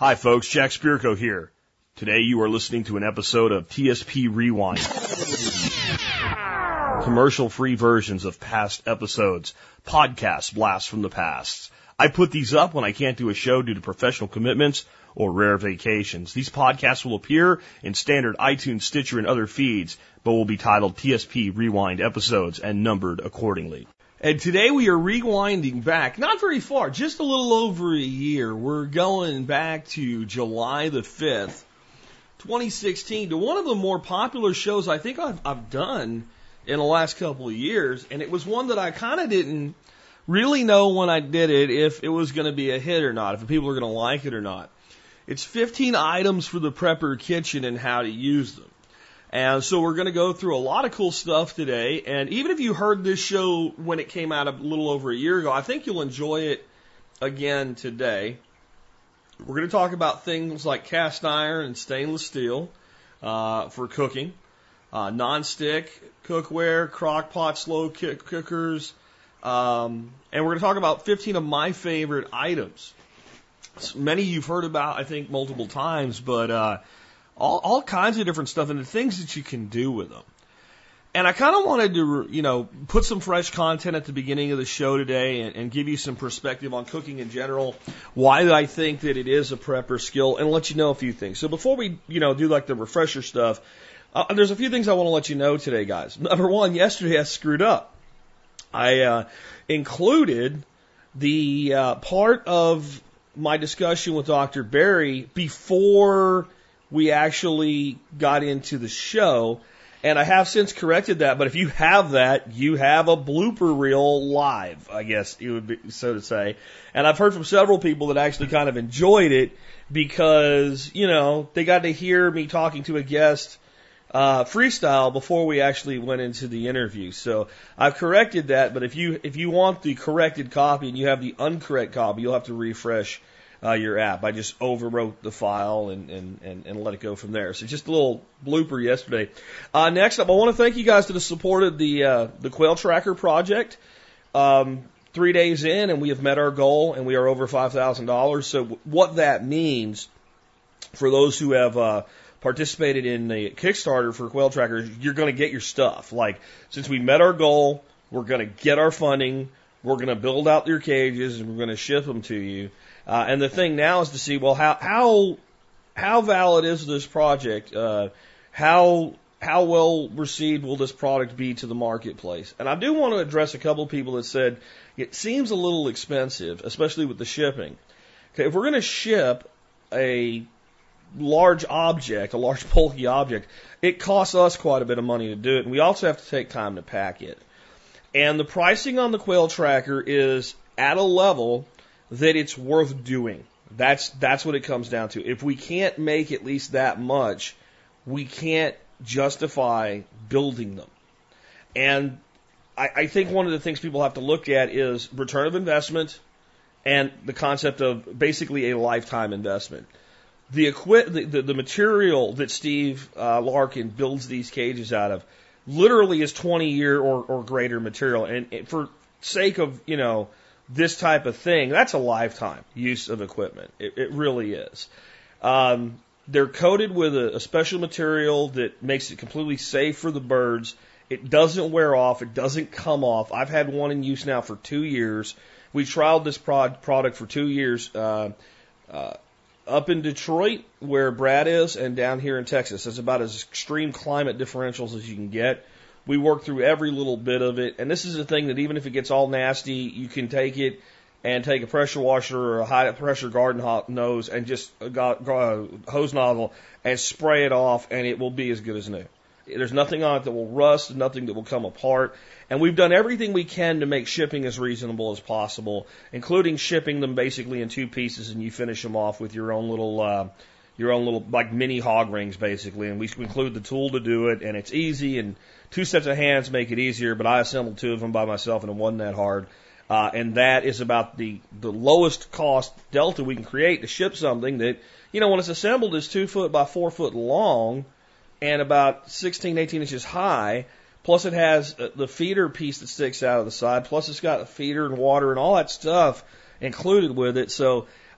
Hi folks, Jack Spirko here. Today you are listening to an episode of TSP Rewind. Commercial-free versions of past episodes, podcast blasts from the past. I put these up when I can't do a show due to professional commitments or rare vacations. These podcasts will appear in standard iTunes, Stitcher, and other feeds, but will be titled TSP Rewind episodes and numbered accordingly. And today we are rewinding back, not very far, just a little over a year. We're going back to July the 5th, 2016, to one of the more popular shows I think I've done in the last couple of years. And it was one that I kind of didn't really know when I did it if it was going to be a hit or not, if people are going to like it or not. It's 15 items for the prepper kitchen and how to use them. And so we're going to go through a lot of cool stuff today. And even if you heard this show when it came out a little over a year ago, I think you'll enjoy it again today. We're going to talk about things like cast iron and stainless steel for cooking, non-stick cookware, crock pot, slow cookers, and we're going to talk about 15 of my favorite items. Many you've heard about, I think, multiple times, but all kinds of different stuff and the things that you can do with them. And I kind of wanted to, put some fresh content at the beginning of the show today and give you some perspective on cooking in general, why I think that it is a prepper skill, and let you know a few things. So before we, do like the refresher stuff, there's a few things I want to let you know today, guys. Number one, yesterday I screwed up. I included the part of my discussion with Dr. Barry before we actually got into the show, and I have since corrected that, but if you have that, you have a blooper reel live, I guess it would be, so to say. And I've heard from several people that actually kind of enjoyed it because, they got to hear me talking to a guest freestyle before we actually went into the interview. So I've corrected that, but if you want the corrected copy and you have the incorrect copy, you'll have to refresh your app. I just overwrote the file and let it go from there. So just a little blooper yesterday. Next up, I want to thank you guys that have supported the Quail Tracker project. 3 days in, and we have met our goal, and we are over $5,000. So what that means for those who have participated in the Kickstarter for Quail Tracker, you're going to get your stuff. Like, since we met our goal, we're going to get our funding, we're going to build out your cages, and we're going to ship them to you. And the thing now is to see, well, how valid is this project? How well received will this product be to the marketplace? And I do want to address a couple of people that said it seems a little expensive, especially with the shipping. Okay, if we're going to ship a large object, a large bulky object, it costs us quite a bit of money to do it, and we also have to take time to pack it. And the pricing on the Quail Tracker is at a level that it's worth doing. That's what it comes down to. If we can't make at least that much, we can't justify building them. And I think one of the things people have to look at is return of investment and the concept of basically a lifetime investment. The material that Steve Larkin builds these cages out of literally is 20-year or greater material. And for sake of, this type of thing, that's a lifetime use of equipment. It really is. They're coated with a special material that makes it completely safe for the birds. It doesn't wear off. It doesn't come off. I've had one in use now for 2 years. We trialed this product for 2 years up in Detroit, where Brad is, and down here in Texas. It's about as extreme climate differentials as you can get. We work through every little bit of it, and this is a thing that even if it gets all nasty, you can take it and take a pressure washer or a high-pressure garden hose and just a hose nozzle and spray it off, and it will be as good as new. There's nothing on it that will rust, nothing that will come apart, and we've done everything we can to make shipping as reasonable as possible, including shipping them basically in 2 pieces, and you finish them off with your own little like mini hog rings basically, and we include the tool to do it, and it's easy, and 2 sets of hands make it easier, but I assembled 2 of them by myself, and it wasn't that hard. And that is about the lowest cost delta we can create to ship something that, when it's assembled is 2 foot by 4 foot long and about 16, 18 inches high. Plus it has the feeder piece that sticks out of the side. Plus it's got a feeder and water and all that stuff included with it. So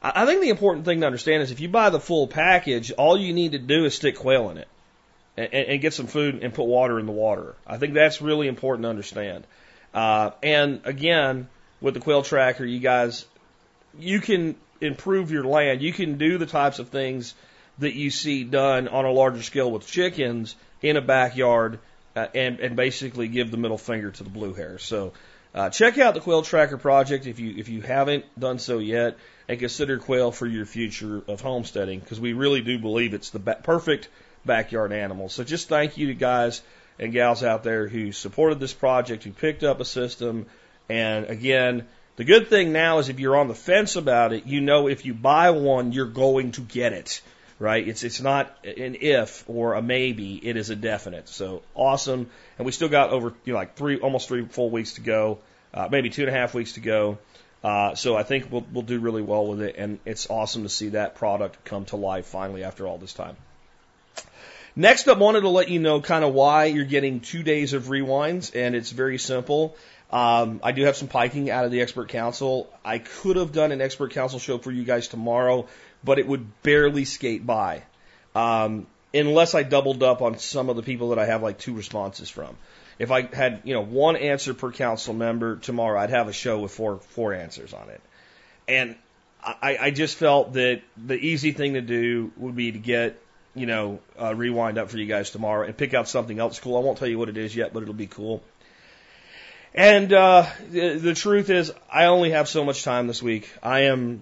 I think the important thing to understand is if you buy the full package, all you need to do is stick quail in it and get some food and put water in the water. I think that's really important to understand. And again, with the quail tracker, you guys, you can improve your land. You can do the types of things that you see done on a larger scale with chickens in a backyard and basically give the middle finger to the blue hares. So check out the Quail Tracker project if you haven't done so yet, and consider quail for your future of homesteading, because we really do believe it's the perfect backyard animal. So just thank you to guys and gals out there who supported this project, who picked up a system. And again, the good thing now is if you're on the fence about it, you know if you buy one, you're going to get it, right? It's not an if or a maybe, it is a definite. So awesome. And we still got over almost 3 full weeks to go, maybe 2.5 weeks to go. So I think we'll do really well with it, and it's awesome to see that product come to life finally after all this time. Next up, wanted to let you know kind of why you're getting 2 days of rewinds, and it's very simple. I do have some piking out of the Expert Council. I could have done an Expert Council show for you guys tomorrow, but it would barely skate by, unless I doubled up on some of the people that I have like 2 responses from. If I had, 1 answer per council member tomorrow, I'd have a show with four answers on it. And I just felt that the easy thing to do would be to get, a rewind up for you guys tomorrow and pick out something else cool. I won't tell you what it is yet, but it'll be cool. And the truth is, I only have so much time this week. I am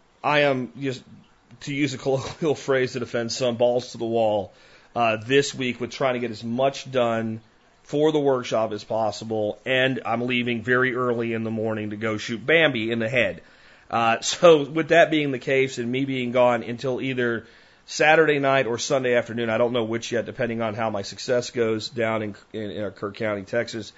just, to use a colloquial phrase that offends some, balls to the wall this week with trying to get as much done for the workshop as possible, and I'm leaving very early in the morning to go shoot Bambi in the head. So with that being the case and me being gone until either Saturday night or Sunday afternoon, I don't know which yet, depending on how my success goes down in Kirk County, Texas,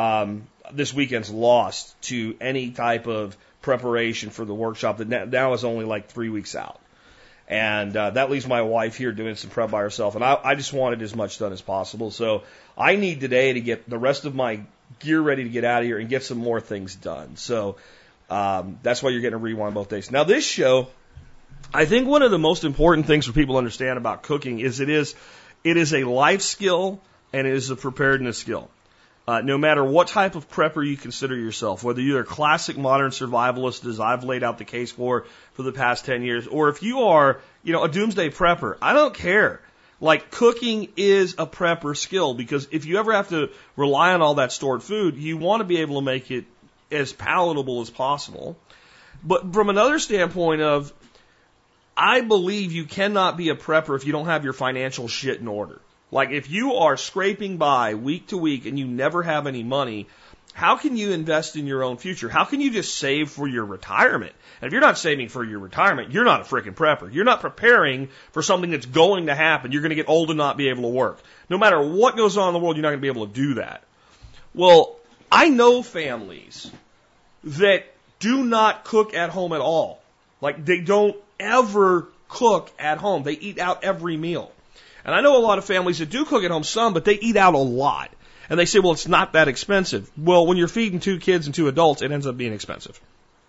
this weekend's lost to any type of preparation for the workshop that now is only like 3 weeks out. And that leaves my wife here doing some prep by herself. And I just wanted as much done as possible. So I need today to get the rest of my gear ready to get out of here and get some more things done. So that's why you're getting a rewind both days. Now, this show, I think one of the most important things for people to understand about cooking is it is a life skill and it is a preparedness skill. No matter what type of prepper you consider yourself, whether you're a classic modern survivalist, as I've laid out the case for the past 10 years, or if you are, a doomsday prepper, I don't care. Like, cooking is a prepper skill, because if you ever have to rely on all that stored food, you want to be able to make it as palatable as possible. But from another standpoint of, I believe you cannot be a prepper if you don't have your financial shit in order. Like, if you are scraping by week to week and you never have any money, how can you invest in your own future? How can you just save for your retirement? And if you're not saving for your retirement, you're not a freaking prepper. You're not preparing for something that's going to happen. You're going to get old and not be able to work. No matter what goes on in the world, you're not going to be able to do that. Well, I know families that do not cook at home at all. Like, they don't ever cook at home. They eat out every meal. And I know a lot of families that do cook at home some, but they eat out a lot. And they say, well, it's not that expensive. Well, when you're feeding 2 kids and 2 adults, it ends up being expensive.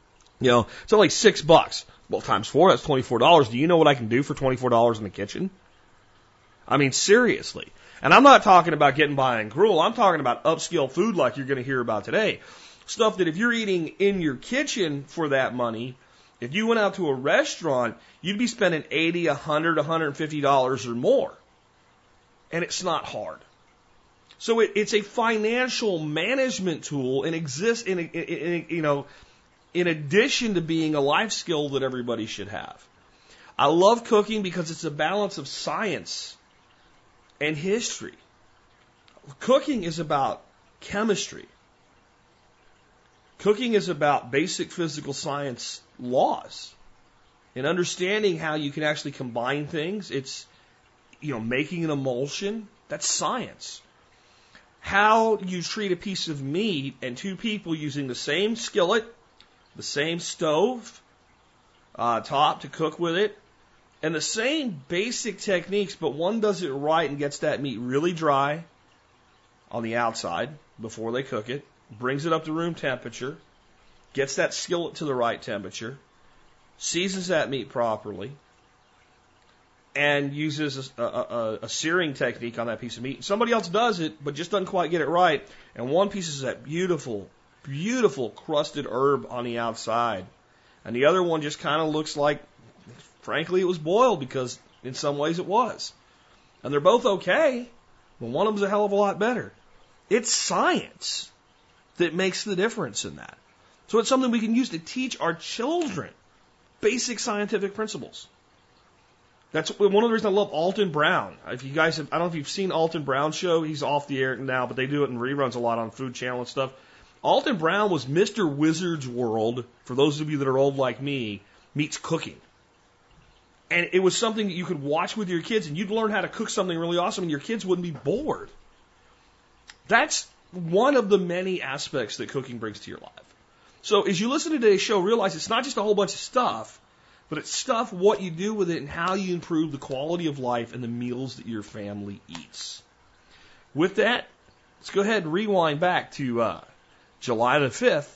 It's only $6. Well, times 4, that's $24. Do you know what I can do for $24 in the kitchen? I mean, seriously. And I'm not talking about getting by and cruel. I'm talking about upscale food like you're going to hear about today. Stuff that if you're eating in your kitchen for that money, if you went out to a restaurant, you'd be spending $80, $100, $150 or more. And it's not hard. So it's a financial management tool and exists in addition to being a life skill that everybody should have. I love cooking because it's a balance of science and history. Cooking is about chemistry. Cooking is about basic physical science laws and understanding how you can actually combine things. It's making an emulsion, that's science. How you treat a piece of meat and 2 people using the same skillet, the same stove top to cook with it, and the same basic techniques, but one does it right and gets that meat really dry on the outside before they cook it, brings it up to room temperature, gets that skillet to the right temperature, seasons that meat properly, and uses a searing technique on that piece of meat. Somebody else does it, but just doesn't quite get it right. And one piece is that beautiful, beautiful crusted herb on the outside. And the other one just kind of looks like, frankly, it was boiled, because in some ways it was. And they're both okay, but one of them's a hell of a lot better. It's science that makes the difference in that. So it's something we can use to teach our children basic scientific principles. That's one of the reasons I love Alton Brown. If you guys have, I don't know if you've seen Alton Brown's show. He's off the air now, but they do it in reruns a lot on Food Channel and stuff. Alton Brown was Mr. Wizard's World, for those of you that are old like me, meets cooking. And it was something that you could watch with your kids, and you'd learn how to cook something really awesome, and your kids wouldn't be bored. That's one of the many aspects that cooking brings to your life. So as you listen to today's show, realize it's not just a whole bunch of stuff, but it's stuff, what you do with it, and how you improve the quality of life and the meals that your family eats. With that, let's go ahead and rewind back to July the 5th,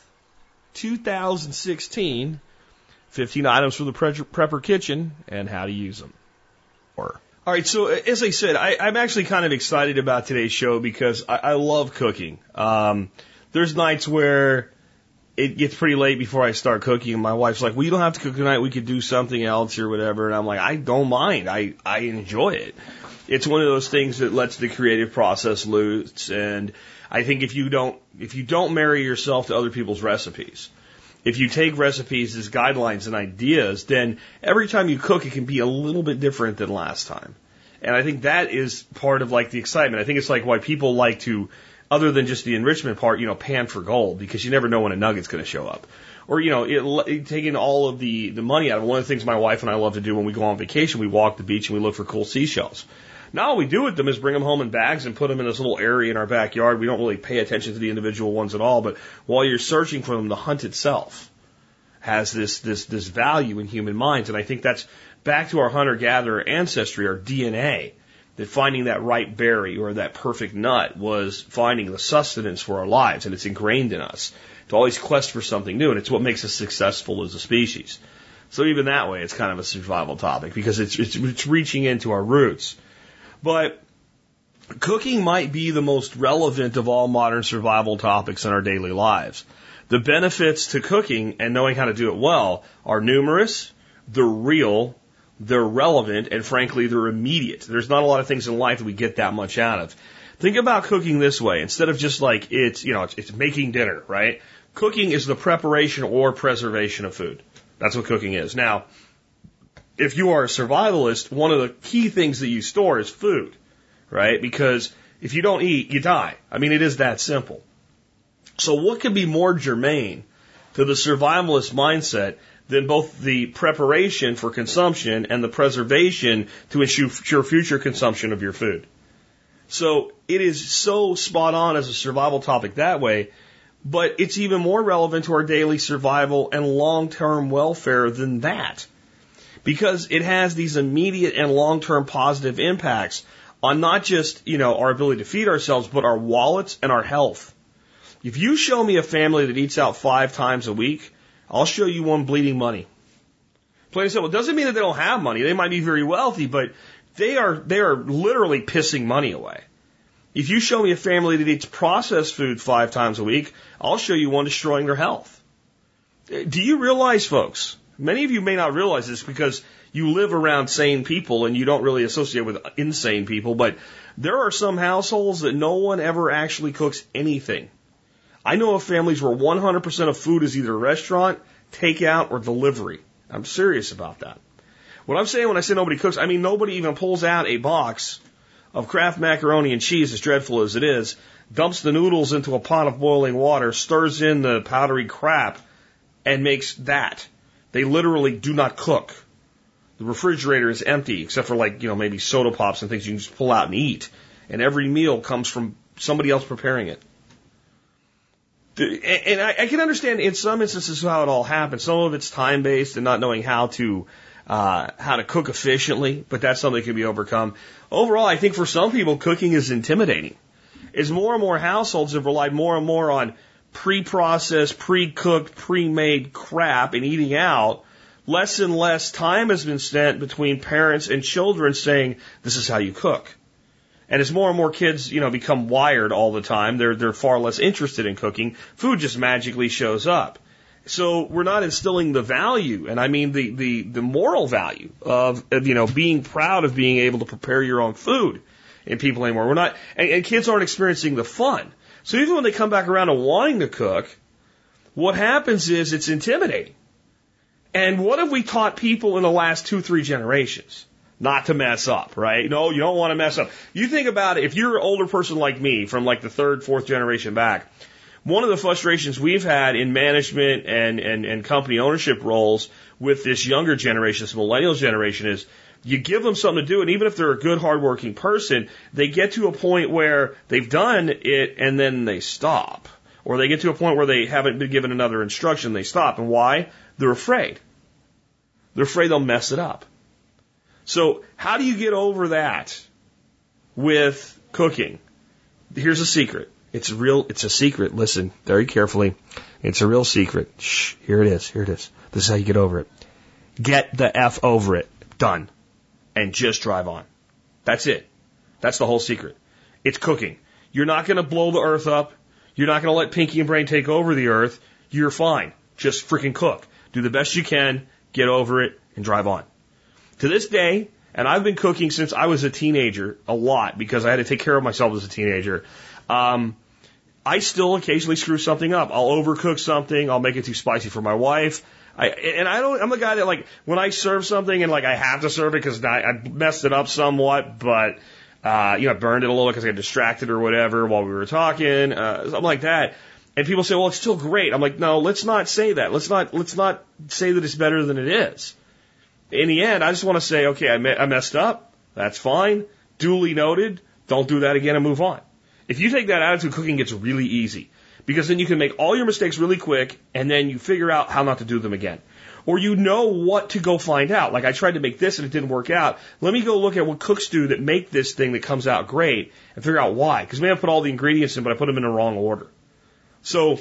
2016, 15 items from the Prepper Kitchen and how to use them. All right, so as I said, I'm actually kind of excited about today's show because I love cooking. There's nights where it gets pretty late before I start cooking, and my wife's like, well, you don't have to cook tonight, we could do something else or whatever. And I'm like, I don't mind. I enjoy it. It's one of those things that lets the creative process loose. And I think if you don't marry yourself to other people's recipes, if you take recipes as guidelines and ideas, then every time you cook, it can be a little bit different than last time. And I think that is part of like the excitement. I think it's like why people like to, other than just the enrichment part, pan for gold, because you never know when a nugget's going to show up. Or, taking all of the money out of it. One of the things my wife and I love to do when we go on vacation, we walk the beach and we look for cool seashells. Now all we do with them is bring them home in bags and put them in this little area in our backyard. We don't really pay attention to the individual ones at all, but while you're searching for them, the hunt itself has this value in human minds. And I think that's back to our hunter-gatherer ancestry, our DNA, that finding that right berry or that perfect nut was finding the sustenance for our lives, and it's ingrained in us to always quest for something new, and it's what makes us successful as a species. So even that way, it's kind of a survival topic because it's reaching into our roots. But cooking might be the most relevant of all modern survival topics in our daily lives. The benefits to cooking and knowing how to do it well are numerous, they're real, they're relevant, and frankly, they're immediate. There's not a lot of things in life that we get that much out of. Think about cooking this way. Instead of just like it's making dinner, right? Cooking is the preparation or preservation of food. That's what cooking is. Now, if you are a survivalist, one of the key things that you store is food, right? Because if you don't eat, you die. I mean, it is that simple. So what could be more germane to the survivalist mindset than both the preparation for consumption and the preservation to ensure future consumption of your food? So it is so spot on as a survival topic that way, but it's even more relevant to our daily survival and long-term welfare than that, because it has these immediate and long-term positive impacts on not just, our ability to feed ourselves, but our wallets and our health. If you show me a family that eats out 5 times a week, I'll show you one bleeding money. Plain and simple. It doesn't mean that they don't have money. They might be very wealthy, but they are literally pissing money away. If you show me a family that eats processed food 5 times a week, I'll show you one destroying their health. Do you realize, folks, many of you may not realize this because you live around sane people and you don't really associate with insane people, but there are some households that no one ever actually cooks anything. I know of families where 100% of food is either restaurant, takeout, or delivery. I'm serious about that. What I'm saying when I say nobody cooks, I mean nobody even pulls out a box of Kraft macaroni and cheese, as dreadful as it is, dumps the noodles into a pot of boiling water, stirs in the powdery crap, and makes that. They literally do not cook. The refrigerator is empty, except for maybe soda pops and things you can just pull out and eat. And every meal comes from somebody else preparing it. And I can understand in some instances how it all happens. Some of it's time-based and not knowing how to cook efficiently, but that's something that can be overcome. Overall, I think for some people, cooking is intimidating. As more and more households have relied more and more on pre-processed, pre-cooked, pre-made crap and eating out, less and less time has been spent between parents and children saying, this is how you cook. And as more and more kids, become wired all the time, they're far less interested in cooking. Food just magically shows up. So we're not instilling the value, and I mean the moral value of being proud of being able to prepare your own food in people anymore. We're not, and kids aren't experiencing the fun. So even when they come back around to wanting to cook, what happens is it's intimidating. And what have we taught people in the last 2-3 generations? Not to mess up, right? No, you don't want to mess up. You think about it, if you're an older person like me, from like the 3rd, 4th generation back, one of the frustrations we've had in management and company ownership roles with this younger generation, this millennial generation, is you give them something to do, and even if they're a good, hardworking person, they get to a point where they've done it and then they stop. Or they get to a point where they haven't been given another instruction, they stop. And why? They're afraid. They're afraid they'll mess it up. So how do you get over that with cooking? Here's a secret. It's a secret. Listen very carefully. It's a real secret. Shh, here it is. This is how you get over it. Get the F over it. Done. And just drive on. That's it. That's the whole secret. It's cooking. You're not going to blow the earth up. You're not going to let Pinky and Brain take over the earth. You're fine. Just freaking cook. Do the best you can. Get over it and drive on. To this day, and I've been cooking since I was a teenager a lot because I had to take care of myself as a teenager. I still occasionally screw something up. I'll overcook something. I'll make it too spicy for my wife. I'm the guy that, like, when I serve something and, like, I have to serve it because I messed it up somewhat, but, I burned it a little because I got distracted or whatever while we were talking, something like that. And people say, well, it's still great. I'm like, no, let's not say that. Let's not say that it's better than it is. In the end, I just want to say, okay, I messed up. That's fine. Duly noted. Don't do that again and move on. If you take that attitude, cooking gets really easy. Because then you can make all your mistakes really quick, and then you figure out how not to do them again. Or you know what to go find out. Like, I tried to make this and it didn't work out. Let me go look at what cooks do that make this thing that comes out great and figure out why. Because maybe I put all the ingredients in, but I put them in the wrong order. So,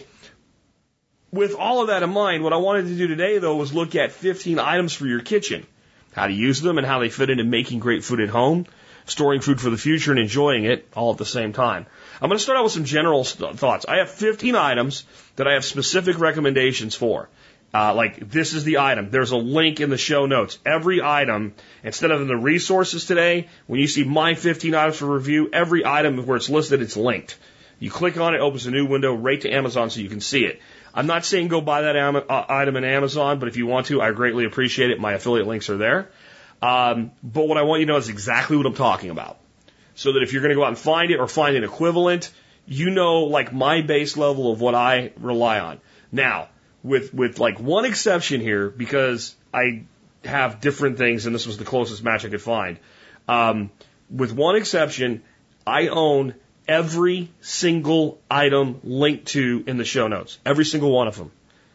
with all of that in mind, what I wanted to do today, though, was look at 15 items for your kitchen. How to use them and how they fit into making great food at home, storing food for the future and enjoying it all at the same time. I'm going to start out with some general thoughts. I have 15 items that I have specific recommendations for. Like, this is the item. There's a link in the show notes. Every item, instead of in the resources today, when you see my 15 items for review, every item where it's listed, it's linked. You click on it, opens a new window right to Amazon so you can see it. I'm not saying go buy that item in Amazon, but if you want to, I greatly appreciate it. My affiliate links are there. But what I want you to know is exactly what I'm talking about. So that if you're going to go out and find it or find an equivalent, you know, like, my base level of what I rely on. Now, with like one exception here, because I have different things and this was the closest match I could find. With one exception, I own every single item linked to in the show notes. Every single one of them.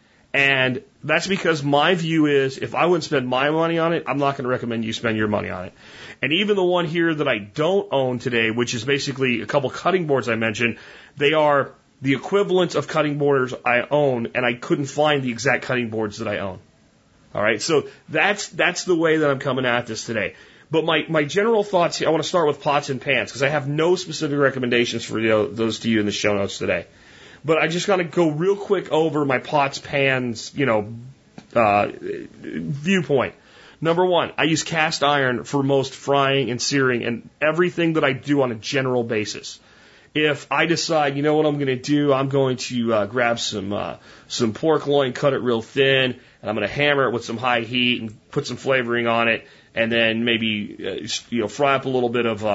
And that's because my view is, if I wouldn't spend my money on it, I'm not going to recommend you spend your money on it. And even the one here that I don't own today, which is basically a couple cutting boards I mentioned, they are the equivalent of cutting boards I own, and I couldn't find the exact cutting boards that I own. All right, so that's the way that I'm coming at this today. But my general thoughts here, I want to start with pots and pans, because I have no specific recommendations for those to you in the show notes today. But I just got to go real quick over my pots, pans, viewpoint. Number one, I use cast iron for most frying and searing and everything that I do on a general basis. If I decide, you know what I'm going to do, I'm going to grab some pork loin, cut it real thin, and I'm going to hammer it with some high heat and put some flavoring on it, and then maybe fry up a little bit of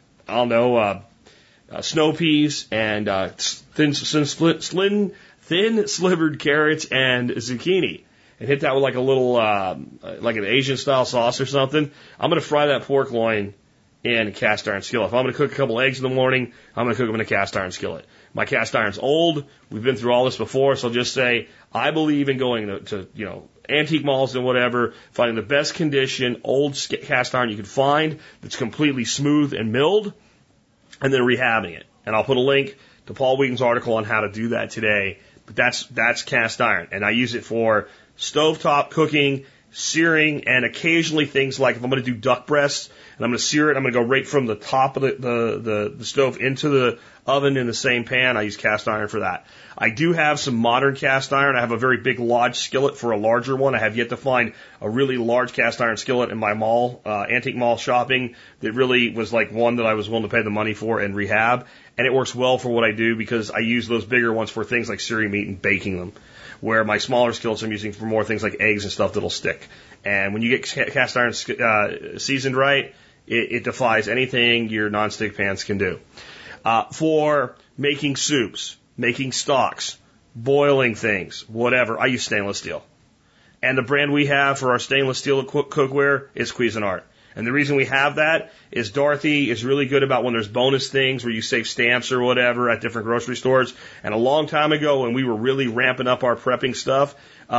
snow peas and thin slivered carrots and zucchini, and hit that with like a little like an Asian style sauce or something. I'm going to fry that pork loin in a cast iron skillet. If I'm going to cook a couple eggs in the morning, I'm going to cook them in a cast iron skillet. My cast iron's old. We've been through all this before, so I'll just say I believe in going to antique malls and whatever, finding the best condition old cast iron you can find that's completely smooth and milled, and then rehabbing it. And I'll put a link to Paul Wheaton's article on how to do that today. But that's cast iron, and I use it for stovetop cooking, searing, and occasionally things like if I'm going to do duck breasts and I'm going to sear it, I'm going to go right from the top of the stove into the oven in the same pan. I use cast iron for that. I do have some modern cast iron. I have a very big Lodge skillet for a larger one. I have yet to find a really large cast iron skillet in my mall, antique mall shopping that really was like one that I was willing to pay the money for and rehab. And it works well for what I do because I use those bigger ones for things like searing meat and baking them, where my smaller skillets I'm using for more things like eggs and stuff that'll stick. And when you get cast iron seasoned right, it defies anything your nonstick pans can do. For making soups, making stocks, boiling things, whatever, I use stainless steel. And the brand we have for our stainless steel cookware is Cuisinart. And the reason we have that is Dorothy is really good about when there's bonus things where you save stamps or whatever at different grocery stores. And a long time ago when we were really ramping up our prepping stuff,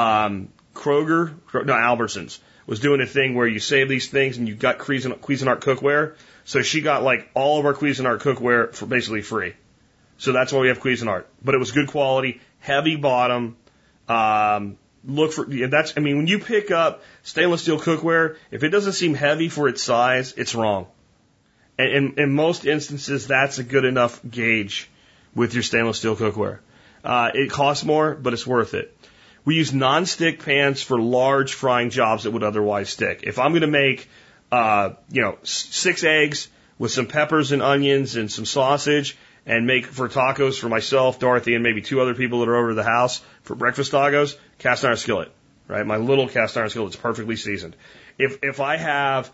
Albertsons was doing a thing where you save these things and you got Cuisinart cookware. So she got like all of our Cuisinart cookware for basically free. So that's why we have Cuisinart. But it was good quality, heavy bottom. Look for that's. I mean, when you pick up stainless steel cookware, if it doesn't seem heavy for its size, it's wrong. And in most instances, that's a good enough gauge with your stainless steel cookware. It costs more, but it's worth it. We use non-stick pans for large frying jobs that would otherwise stick. If I'm going to make 6 eggs with some peppers and onions and some sausage and make for tacos for myself, Dorothy, and maybe 2 other people that are over the house for breakfast tacos, cast iron skillet, right? My little cast iron skillet is perfectly seasoned. If I have,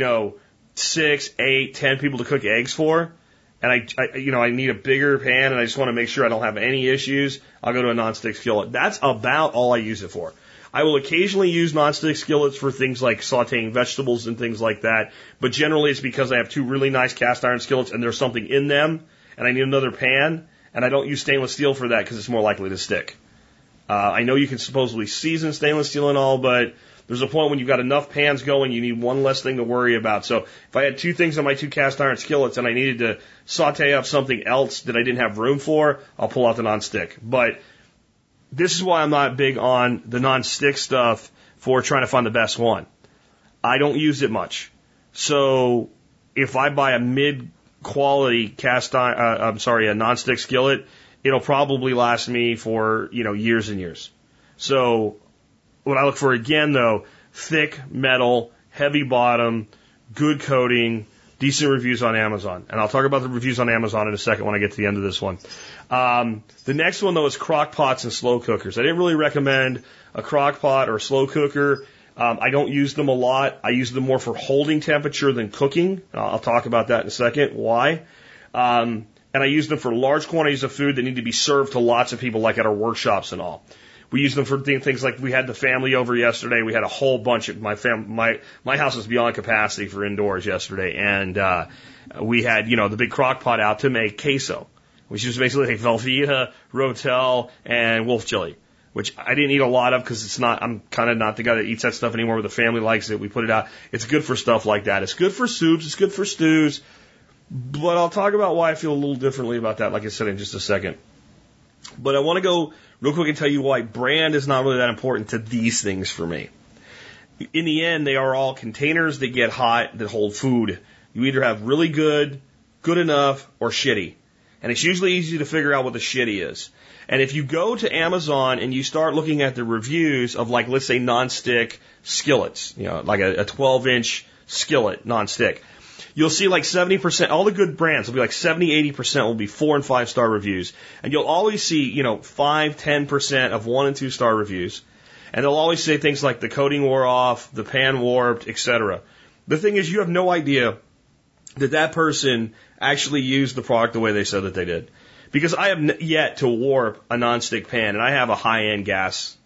6, 8, 10 people to cook eggs for, and I need a bigger pan and I just want to make sure I don't have any issues, I'll go to a nonstick skillet. That's about all I use it for. I will occasionally use nonstick skillets for things like sauteing vegetables and things like that, but generally it's because I have 2 really nice cast iron skillets and there's something in them and I need another pan, and I don't use stainless steel for that because it's more likely to stick. I know you can supposedly season stainless steel and all, but there's a point when you've got enough pans going, you need one less thing to worry about. So if I had 2 things on my 2 cast iron skillets and I needed to saute up something else that I didn't have room for, I'll pull out the nonstick. But this is why I'm not big on the nonstick stuff for trying to find the best one. I don't use it much. So if I buy a mid-quality a nonstick skillet, it'll probably last me for, years and years. So what I look for again, though, thick metal, heavy bottom, good coating, decent reviews on Amazon. And I'll talk about the reviews on Amazon in a second when I get to the end of this one. The next one, though, is crock pots and slow cookers. I didn't really recommend a crock pot or a slow cooker. I don't use them a lot. I use them more for holding temperature than cooking. I'll talk about that in a second. Why? And I use them for large quantities of food that need to be served to lots of people, like at our workshops and all. We use them for things like we had the family over yesterday. We had a whole bunch of my house was beyond capacity for indoors yesterday, and we had the big crock pot out to make queso, which is basically like Velveeta, Rotel, and wolf chili, which I didn't eat a lot of because I'm kind of not the guy that eats that stuff anymore. But the family likes it. We put it out. It's good for stuff like that. It's good for soups. It's good for stews. But I'll talk about why I feel a little differently about that, like I said, in just a second. But I want to go real quick and tell you why brand is not really that important to these things for me. In the end, they are all containers that get hot that hold food. You either have really good, good enough, or shitty. And it's usually easy to figure out what the shitty is. And if you go to Amazon and you start looking at the reviews of, like, let's say nonstick skillets, like a 12-inch skillet nonstick, you'll see like 70%, all the good brands will be like 70, 80% will be 4 and 5 star reviews. And you'll always see, 5, 10% of 1 and 2 star reviews. And they'll always say things like the coating wore off, the pan warped, etc. The thing is, you have no idea that person actually used the product the way they said that they did. Because I have yet to warp a nonstick pan, and I have a high-end gas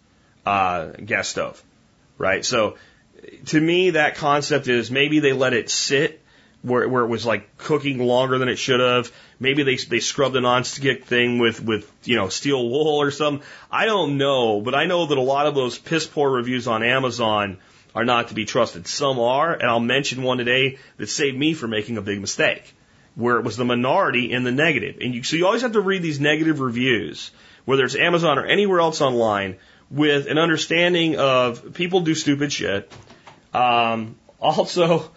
stove, right? So to me, that concept is maybe they let it sit where it was like cooking longer than it should have. Maybe they scrubbed the nonstick thing with steel wool or something. I don't know, but I know that a lot of those piss poor reviews on Amazon are not to be trusted. Some are, and I'll mention one today that saved me from making a big mistake, where it was the minority in the negative. So you always have to read these negative reviews, whether it's Amazon or anywhere else online, with an understanding of people do stupid shit. Also,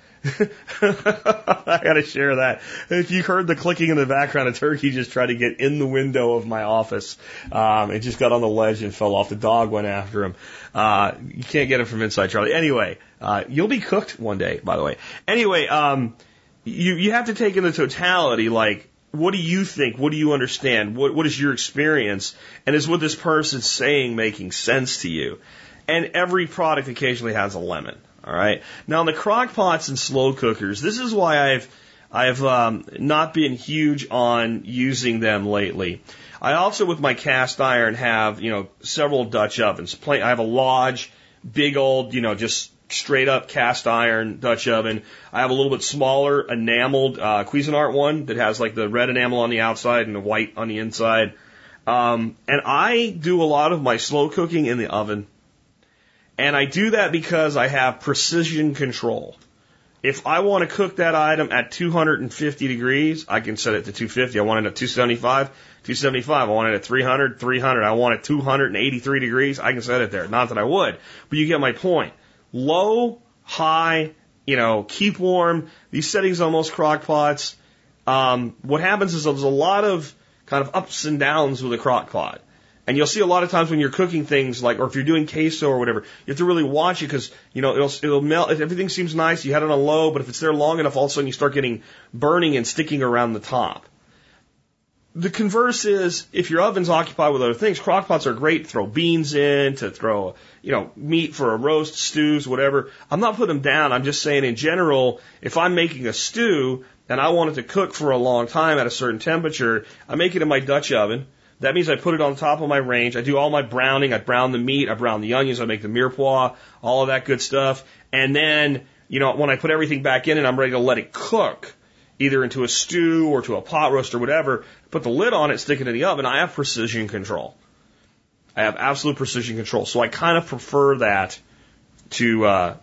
I gotta share that. If you heard the clicking in the background, a turkey just tried to get in the window of my office. It just got on the ledge and fell off. The dog went after him. You can't get him from inside, Charlie. Anyway, you'll be cooked one day, by the way. Anyway, you have to take in the totality, like, what do you think? What do you understand? What is your experience? And is what this person's saying making sense to you? And every product occasionally has a lemon. All right. Now, in the crock pots and slow cookers, this is why I've not been huge on using them lately. I also, with my cast iron, have, several Dutch ovens. I have a Lodge, big old, just straight up cast iron Dutch oven. I have a little bit smaller enameled Cuisinart one that has like the red enamel on the outside and the white on the inside. And I do a lot of my slow cooking in the oven. And I do that because I have precision control. If I want to cook that item at 250 degrees, I can set it to 250. I want it at 275, 275. I want it at 300, 300. I want it 283 degrees. I can set it there. Not that I would, but you get my point. Low, high, keep warm. These settings on most crock pots. What happens is there's a lot of kind of ups and downs with a crock pot. And you'll see a lot of times when you're cooking things like, or if you're doing queso or whatever, you have to really watch it because, it'll melt. If everything seems nice, you had it on low, but if it's there long enough, all of a sudden you start getting burning and sticking around the top. The converse is, if your oven's occupied with other things, crock pots are great to throw beans in, to throw, meat for a roast, stews, whatever. I'm not putting them down. I'm just saying in general, if I'm making a stew and I want it to cook for a long time at a certain temperature, I make it in my Dutch oven. That means I put it on top of my range. I do all my browning. I brown the meat. I brown the onions. I make the mirepoix, all of that good stuff. And then, when I put everything back in and I'm ready to let it cook, either into a stew or to a pot roast or whatever, put the lid on it, stick it in the oven. I have precision control. I have absolute precision control. So I kind of prefer that to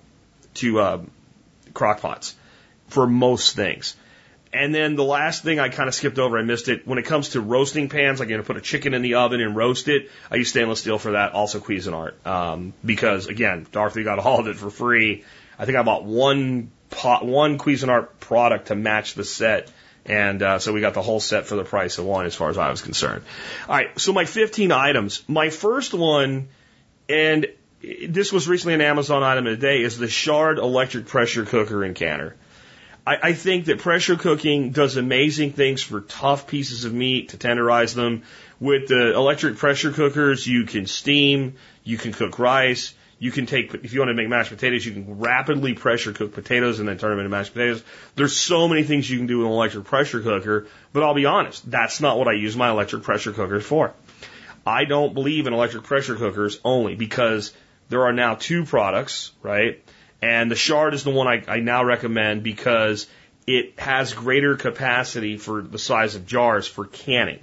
crock pots for most things. And then the last thing I kind of skipped over, I missed it. When it comes to roasting pans, like you're going to put a chicken in the oven and roast it, I use stainless steel for that, also Cuisinart. Because, again, Dorothy got all of it for free. I think I bought one Cuisinart product to match the set. And so we got the whole set for the price of one as far as I was concerned. All right, so my 15 items. My first one, and this was recently an Amazon item of the day, is the Chard electric pressure cooker and canner. I think that pressure cooking does amazing things for tough pieces of meat to tenderize them. With the electric pressure cookers, you can steam, you can cook rice, you can take, if you want to make mashed potatoes, you can rapidly pressure cook potatoes and then turn them into mashed potatoes. There's so many things you can do with an electric pressure cooker, but I'll be honest, that's not what I use my electric pressure cookers for. I don't believe in electric pressure cookers only because there are now two products, right? And the Chard is the one I now recommend because it has greater capacity for the size of jars for canning.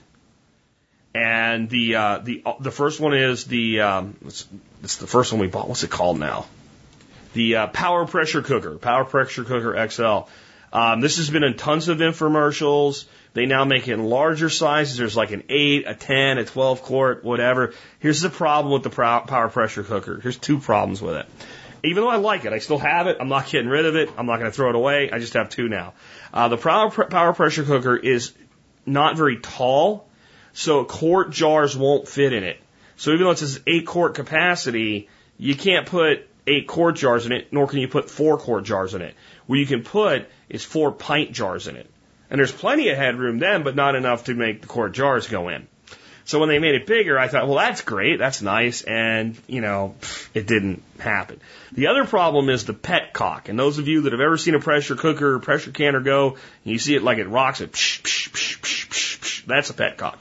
And the first one is it's the first one we bought. What's it called now? The Power Pressure Cooker XL. This has been in tons of infomercials. They now make it in larger sizes. There's like an 8, a 10, a 12 quart, whatever. Here's the problem with the Power Pressure Cooker. Here's two problems with it. Even though I like it, I still have it. I'm not getting rid of it. I'm not going to throw it away. I just have two now. The Power Pressure Cooker is not very tall, so quart jars won't fit in it. So even though it says 8 quart capacity, you can't put 8 quart jars in it, nor can you put 4 quart jars in it. What you can put is 4 pint jars in it. And there's plenty of headroom then, but not enough to make the quart jars go in. So when they made it bigger, I thought, well, that's great, that's nice, and, it didn't happen. The other problem is the petcock, and those of you that have ever seen a pressure cooker or pressure canner go, and you see it like it rocks, it psh, psh, psh, psh, psh, psh, that's a petcock.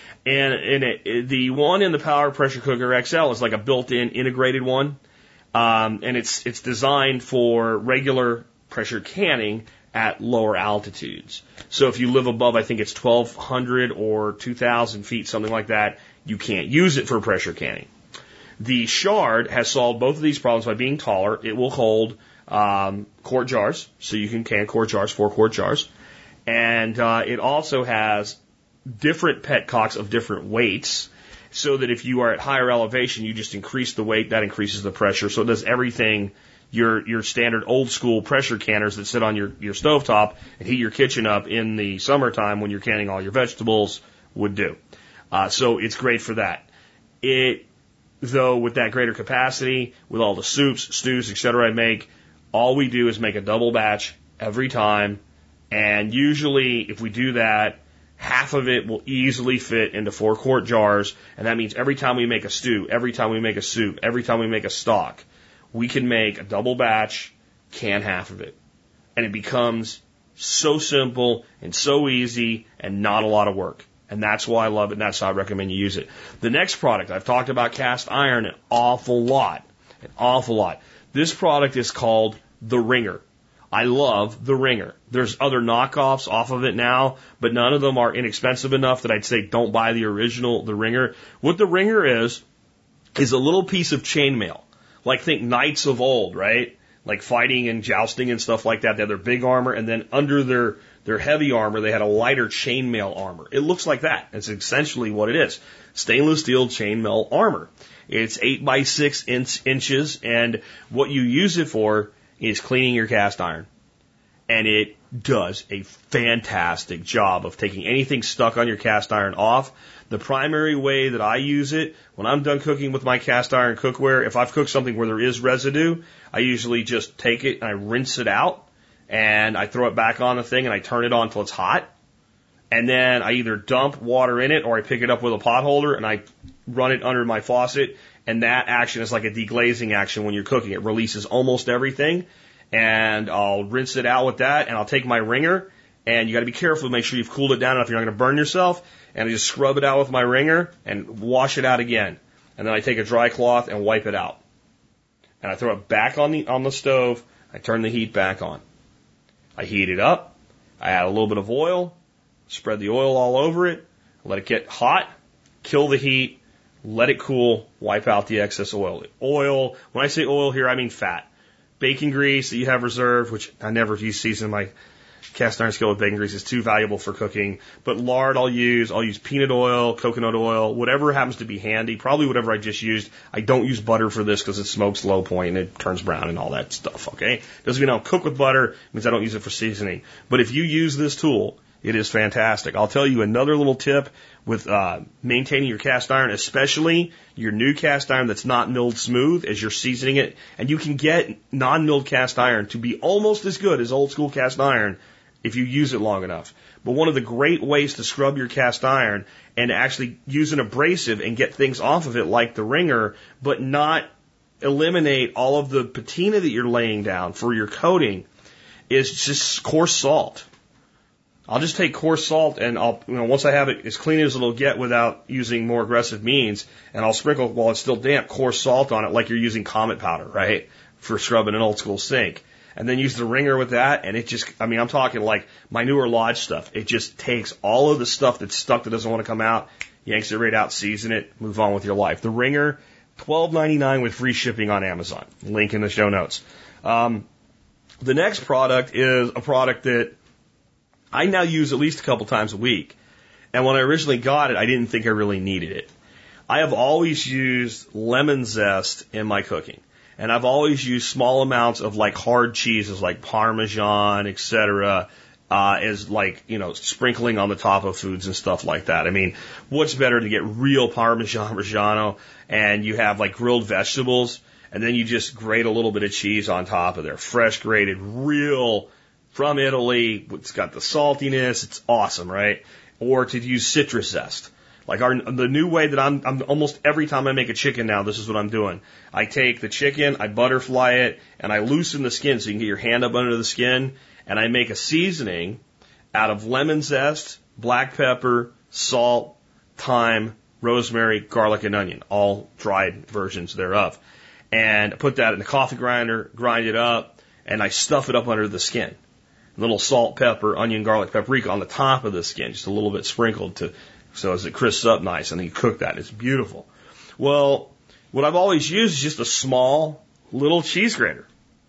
And the one in the Power Pressure Cooker XL is like a built-in integrated one, and it's designed for regular pressure canning at lower altitudes. So if you live above, I think it's 1,200 or 2,000 feet, something like that, you can't use it for pressure canning. The Chard has solved both of these problems by being taller. It will hold quart jars, so you can can quart jars, 4 quart jars. And it also has different petcocks of different weights. so that if you are at higher elevation, you just increase the weight, that increases the pressure. So it does everything your standard old school pressure canners that sit on your stovetop and heat your kitchen up in the summertime when you're canning all your vegetables would do. So it's great for that. Though with that greater capacity, with all the soups, stews, etc. I make, all we do is make a double batch every time. And usually if we do that, half of it will easily fit into 4-quart jars. And that means every time we make a stew, every time we make a soup, every time we make a stock, we can make a double batch, can half of it. And it becomes so simple and so easy and not a lot of work. And that's why I love it, and that's how I recommend you use it. The next product, I've talked about cast iron an awful lot. An awful lot. This product is called the Ringer. I love the Ringer. There's other knockoffs off of it now, but none of them are inexpensive enough that I'd say don't buy the original, the Ringer. What the Ringer is a little piece of chainmail. Like think knights of old, right? Like fighting and jousting and stuff like that. They had their big armor, and then under their heavy armor, they had a lighter chainmail armor. It looks like that. It's essentially what it is. Stainless steel chainmail armor. It's 8 by 6 inches, and what you use it for is cleaning your cast iron. And it does a fantastic job of taking anything stuck on your cast iron off. The primary way that I use it, when I'm done cooking with my cast iron cookware, if I've cooked something where there is residue, I usually just take it and I rinse it out, and I throw it back on the thing and I turn it on until it's hot. And then I either dump water in it or I pick it up with a pot holder and I run it under my faucet. And that action is like a deglazing action when you're cooking. It releases almost everything. And I'll rinse it out with that, and I'll take my Ringer, and you got to be careful to make sure you've cooled it down enough you're not going to burn yourself. And I just scrub it out with my Ringer and wash it out again. And then I take a dry cloth and wipe it out. And I throw it back on the stove. I turn the heat back on. I heat it up. I add a little bit of oil, spread the oil all over it, let it get hot, kill the heat, let it cool, wipe out the excess oil. Oil, when I say oil here, I mean fat. Bacon grease that you have reserved, which I never use season my cast iron skillet with bacon grease, is too valuable for cooking. But lard I'll use peanut oil, coconut oil, whatever happens to be handy, probably whatever I just used. I don't use butter for this because it smokes low point and it turns brown and all that stuff, okay? Doesn't mean I don't cook with butter, it means I don't use it for seasoning. But if you use this tool, it is fantastic. I'll tell you another little tip with maintaining your cast iron, especially your new cast iron that's not milled smooth as you're seasoning it. And you can get non-milled cast iron to be almost as good as old school cast iron if you use it long enough. But one of the great ways to scrub your cast iron and actually use an abrasive and get things off of it like the Ringer, but not eliminate all of the patina that you're laying down for your coating, is just coarse salt. I'll just take coarse salt and once I have it as clean as it'll get without using more aggressive means, and I'll sprinkle while it's still damp coarse salt on it like you're using Comet powder, right? For scrubbing an old school sink. And then use the Ringer with that, and it just, I'm talking like my newer Lodge stuff. It just takes all of the stuff that's stuck that doesn't want to come out, yanks it right out, season it, move on with your life. The Ringer, $12.99 with free shipping on Amazon. Link in the show notes. The next product is a product that I now use at least a couple times a week. And when I originally got it, I didn't think I really needed it. I have always used lemon zest in my cooking. And I've always used small amounts of like hard cheeses like Parmesan, etc., as like, sprinkling on the top of foods and stuff like that. I mean, what's better to get real Parmesan Reggiano and you have like grilled vegetables and then you just grate a little bit of cheese on top of there. Fresh grated, real from Italy. It's got the saltiness. It's awesome, right? Or to use citrus zest. Like the new way that I'm almost every time I make a chicken now, this is what I'm doing. I take the chicken, I butterfly it, and I loosen the skin so you can get your hand up under the skin, and I make a seasoning out of lemon zest, black pepper, salt, thyme, rosemary, garlic, and onion, all dried versions thereof. And I put that in the coffee grinder, grind it up, and I stuff it up under the skin. A little salt, pepper, onion, garlic, paprika on the top of the skin, just a little bit sprinkled so as it crisps up nice, and then you cook that. It's beautiful. Well, what I've always used is just a small little cheese grater.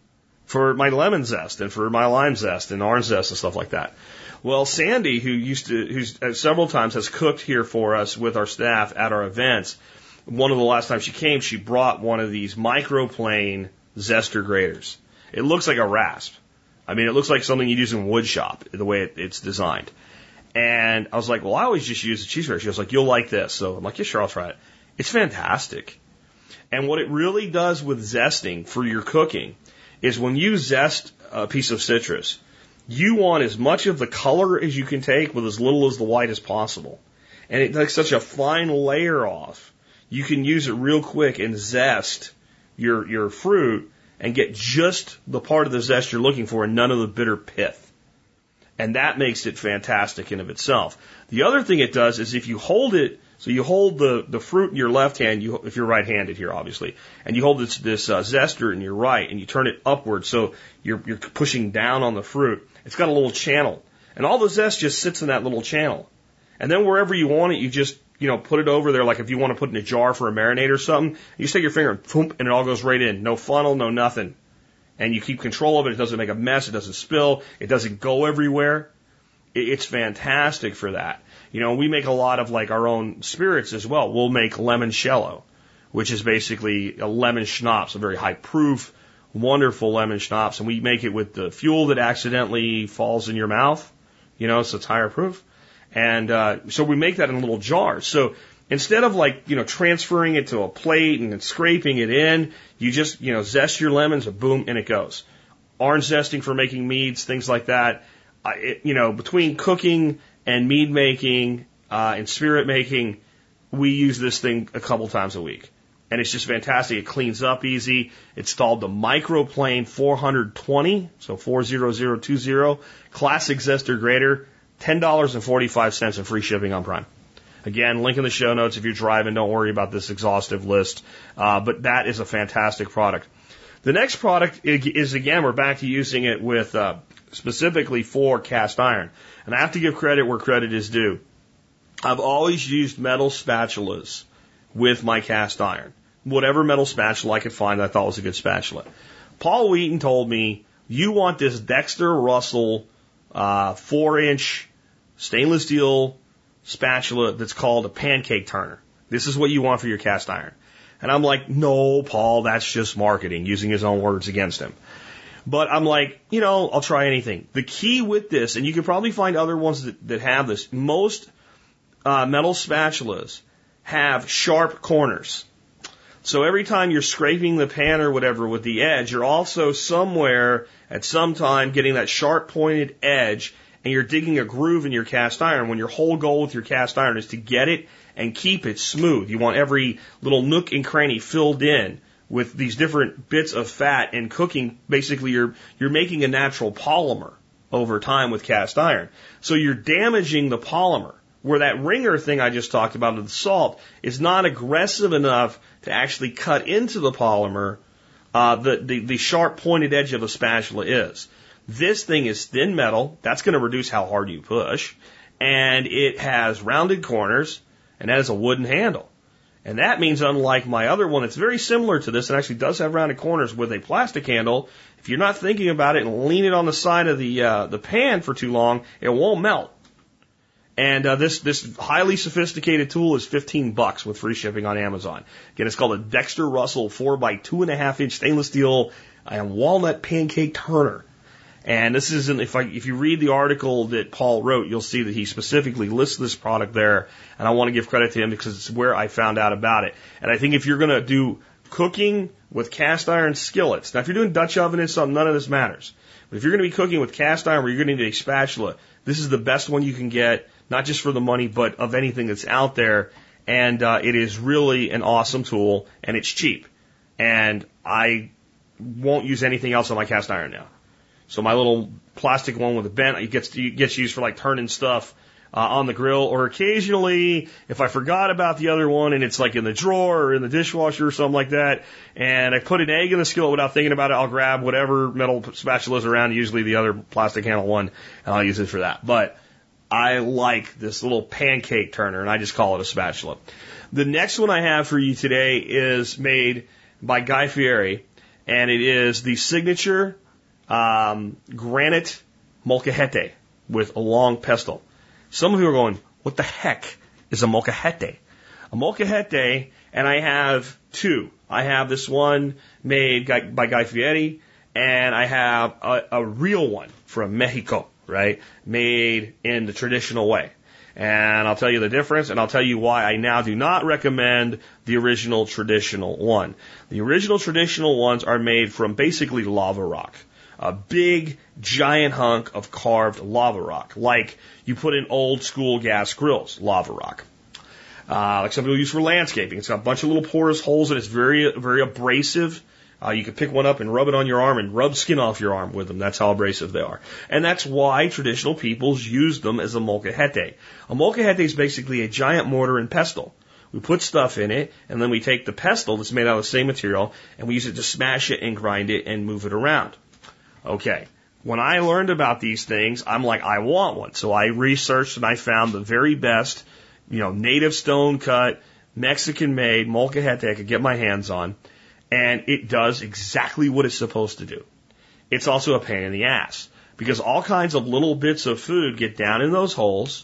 for my lemon zest and for my lime zest and orange zest and stuff like that. Well, Sandy, who's several times has cooked here for us with our staff at our events, one of the last times she came, she brought one of these microplane zester graters. It looks like a rasp. I mean, it looks like something you'd use in wood shop, the way it's designed. And I was like, well, I always just use a cheese grater. She was like, you'll like this. So I'm like, yeah, sure, I'll try it. It's fantastic. And what it really does with zesting for your cooking is when you zest a piece of citrus, you want as much of the color as you can take with as little as the white as possible. And it takes such a fine layer off. You can use it real quick and zest your fruit and get just the part of the zest you're looking for and none of the bitter pith. And that makes it fantastic in of itself. The other thing it does is if you hold it, so you hold the fruit in your left hand, if you're right-handed here, obviously, and you hold this zester in your right, and you turn it upward, so you're pushing down on the fruit. It's got a little channel, and all the zest just sits in that little channel. And then wherever you want it, you just put it over there. Like if you want to put it in a jar for a marinade or something, you just take your finger and boom, and it all goes right in. No funnel, no nothing. And you keep control of it. It doesn't make a mess. It doesn't spill. It doesn't go everywhere. It's fantastic for that. We make a lot of like our own spirits as well. We'll make limoncello, which is basically a lemon schnapps, a very high proof, wonderful lemon schnapps. And we make it with the fuel that accidentally falls in your mouth, so it's higher proof. And so we make that in little jars. So instead of like, transferring it to a plate and then scraping it in, you just, zest your lemons and boom, in it goes. Orange zesting for making meads, things like that. Between cooking and mead making and spirit making, we use this thing a couple times a week. And it's just fantastic. It cleans up easy. It's called the Microplane 420, so 40020, classic zester grater, $10.45 in free shipping on Prime. Again, link in the show notes. If you're driving, don't worry about this exhaustive list. But that is a fantastic product. The next product is, again, we're back to using it with specifically for cast iron. And I have to give credit where credit is due. I've always used metal spatulas with my cast iron. Whatever metal spatula I could find that I thought was a good spatula. Paul Wheaton told me, you want this Dexter Russell 4-inch stainless steel spatula that's called a pancake turner. This is what you want for your cast iron. And I'm like, no, Paul, that's just marketing, using his own words against him. But I'm like, I'll try anything. The key with this, and you can probably find other ones that have this, most metal spatulas have sharp corners. So every time you're scraping the pan or whatever with the edge, you're also somewhere at some time getting that sharp pointed edge, and you're digging a groove in your cast iron when your whole goal with your cast iron is to get it and keep it smooth. You want every little nook and cranny filled in with these different bits of fat, and cooking, basically you're making a natural polymer over time with cast iron. So you're damaging the polymer, where that ringer thing I just talked about with the salt is not aggressive enough to actually cut into the polymer, the sharp pointed edge of a spatula is. This thing is thin metal. That's going to reduce how hard you push. And it has rounded corners, and that is a wooden handle. And that means, unlike my other one, it's very similar to this and actually does have rounded corners with a plastic handle. If you're not thinking about it and lean it on the side of the pan for too long, it won't melt. And this highly sophisticated tool is $15 with free shipping on Amazon. Again, it's called a Dexter Russell 4x2.5-inch stainless steel and walnut pancake turner. And this is if you read the article that Paul wrote, you'll see that he specifically lists this product there. And I want to give credit to him because it's where I found out about it. And I think if you're going to do cooking with cast iron skillets, now if you're doing Dutch oven and something, none of this matters. But if you're going to be cooking with cast iron where you're going to need a spatula, this is the best one you can get, not just for the money, but of anything that's out there. And it is really an awesome tool, and it's cheap. And I won't use anything else on my cast iron now. So my little plastic one with a bent, it gets used for like turning stuff on the grill, or occasionally if I forgot about the other one and it's like in the drawer or in the dishwasher or something like that, and I put an egg in the skillet without thinking about it, I'll grab whatever metal spatula's around, usually the other plastic handle one, and I'll use it for that. But I like this little pancake turner, and I just call it a spatula. The next one I have for you today is made by Guy Fieri, and it is the signature granite molcajete with a long pestle. Some of you are going, what the heck is a molcajete? A molcajete, and I have two. I have this one made by Guy Fieri, and I have a real one from Mexico, right? Made in the traditional way. And I'll tell you the difference, and I'll tell you why I now do not recommend the original traditional one. The original traditional ones are made from basically lava rock. A big, giant hunk of carved lava rock, like you put in old school gas grills, lava rock. Like some people use for landscaping. It's got a bunch of little porous holes, and it's very, very abrasive. You can pick one up and rub it on your arm and rub skin off your arm with them. That's how abrasive they are. And that's why traditional peoples use them as a molcajete. A molcajete is basically a giant mortar and pestle. We put stuff in it, and then we take the pestle that's made out of the same material, and we use it to smash it and grind it and move it around. Okay. When I learned about these things, I'm like, I want one. So I researched and I found the very best, native stone cut, Mexican made molcajete I could get my hands on. And it does exactly what it's supposed to do. It's also a pain in the ass because all kinds of little bits of food get down in those holes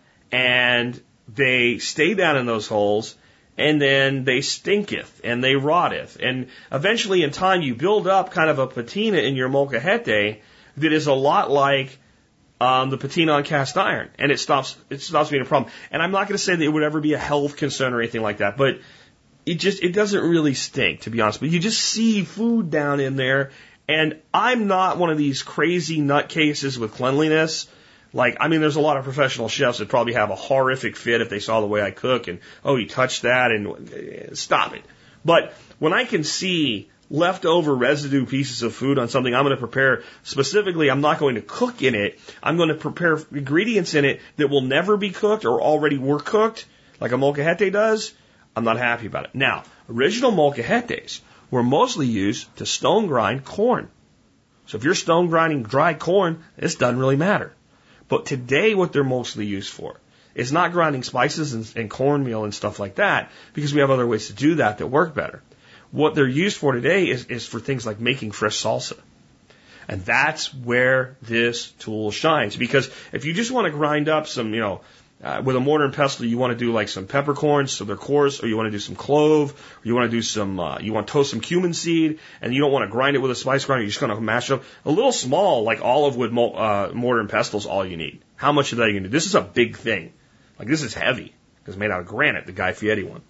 and they stay down in those holes and then they stinketh and they rotteth. And eventually in time you build up kind of a patina in your molcajete that is a lot like the patina on cast iron. And it stops being a problem. And I'm not going to say that it would ever be a health concern or anything like that, but it doesn't really stink, to be honest. But you just see food down in there, and I'm not one of these crazy nutcases with cleanliness. There's a lot of professional chefs that probably have a horrific fit if they saw the way I cook, and, oh, you touched that, and stop it. But when I can see leftover residue pieces of food on something I'm going to prepare, specifically, I'm not going to cook in it. I'm going to prepare ingredients in it that will never be cooked or already were cooked, like a molcajete does. I'm not happy about it. Now, original molcajetes were mostly used to stone grind corn. So if you're stone grinding dry corn, this doesn't really matter. But today what they're mostly used for is not grinding spices and cornmeal and stuff like that, because we have other ways to do that work better. What they're used for today is for things like making fresh salsa. And that's where this tool shines. Because if you just want to grind up some, with a mortar and pestle, you want to do like some peppercorns so they're coarse, or you want to do some clove, or you want to do you want to toast some cumin seed, and you don't want to grind it with a spice grinder, you're just going to mash it up. A little small, like olive wood mortar and pestle is all you need. How much of that are you going to do? This is a big thing. This is heavy, because it's made out of granite, the Guy Fieri one.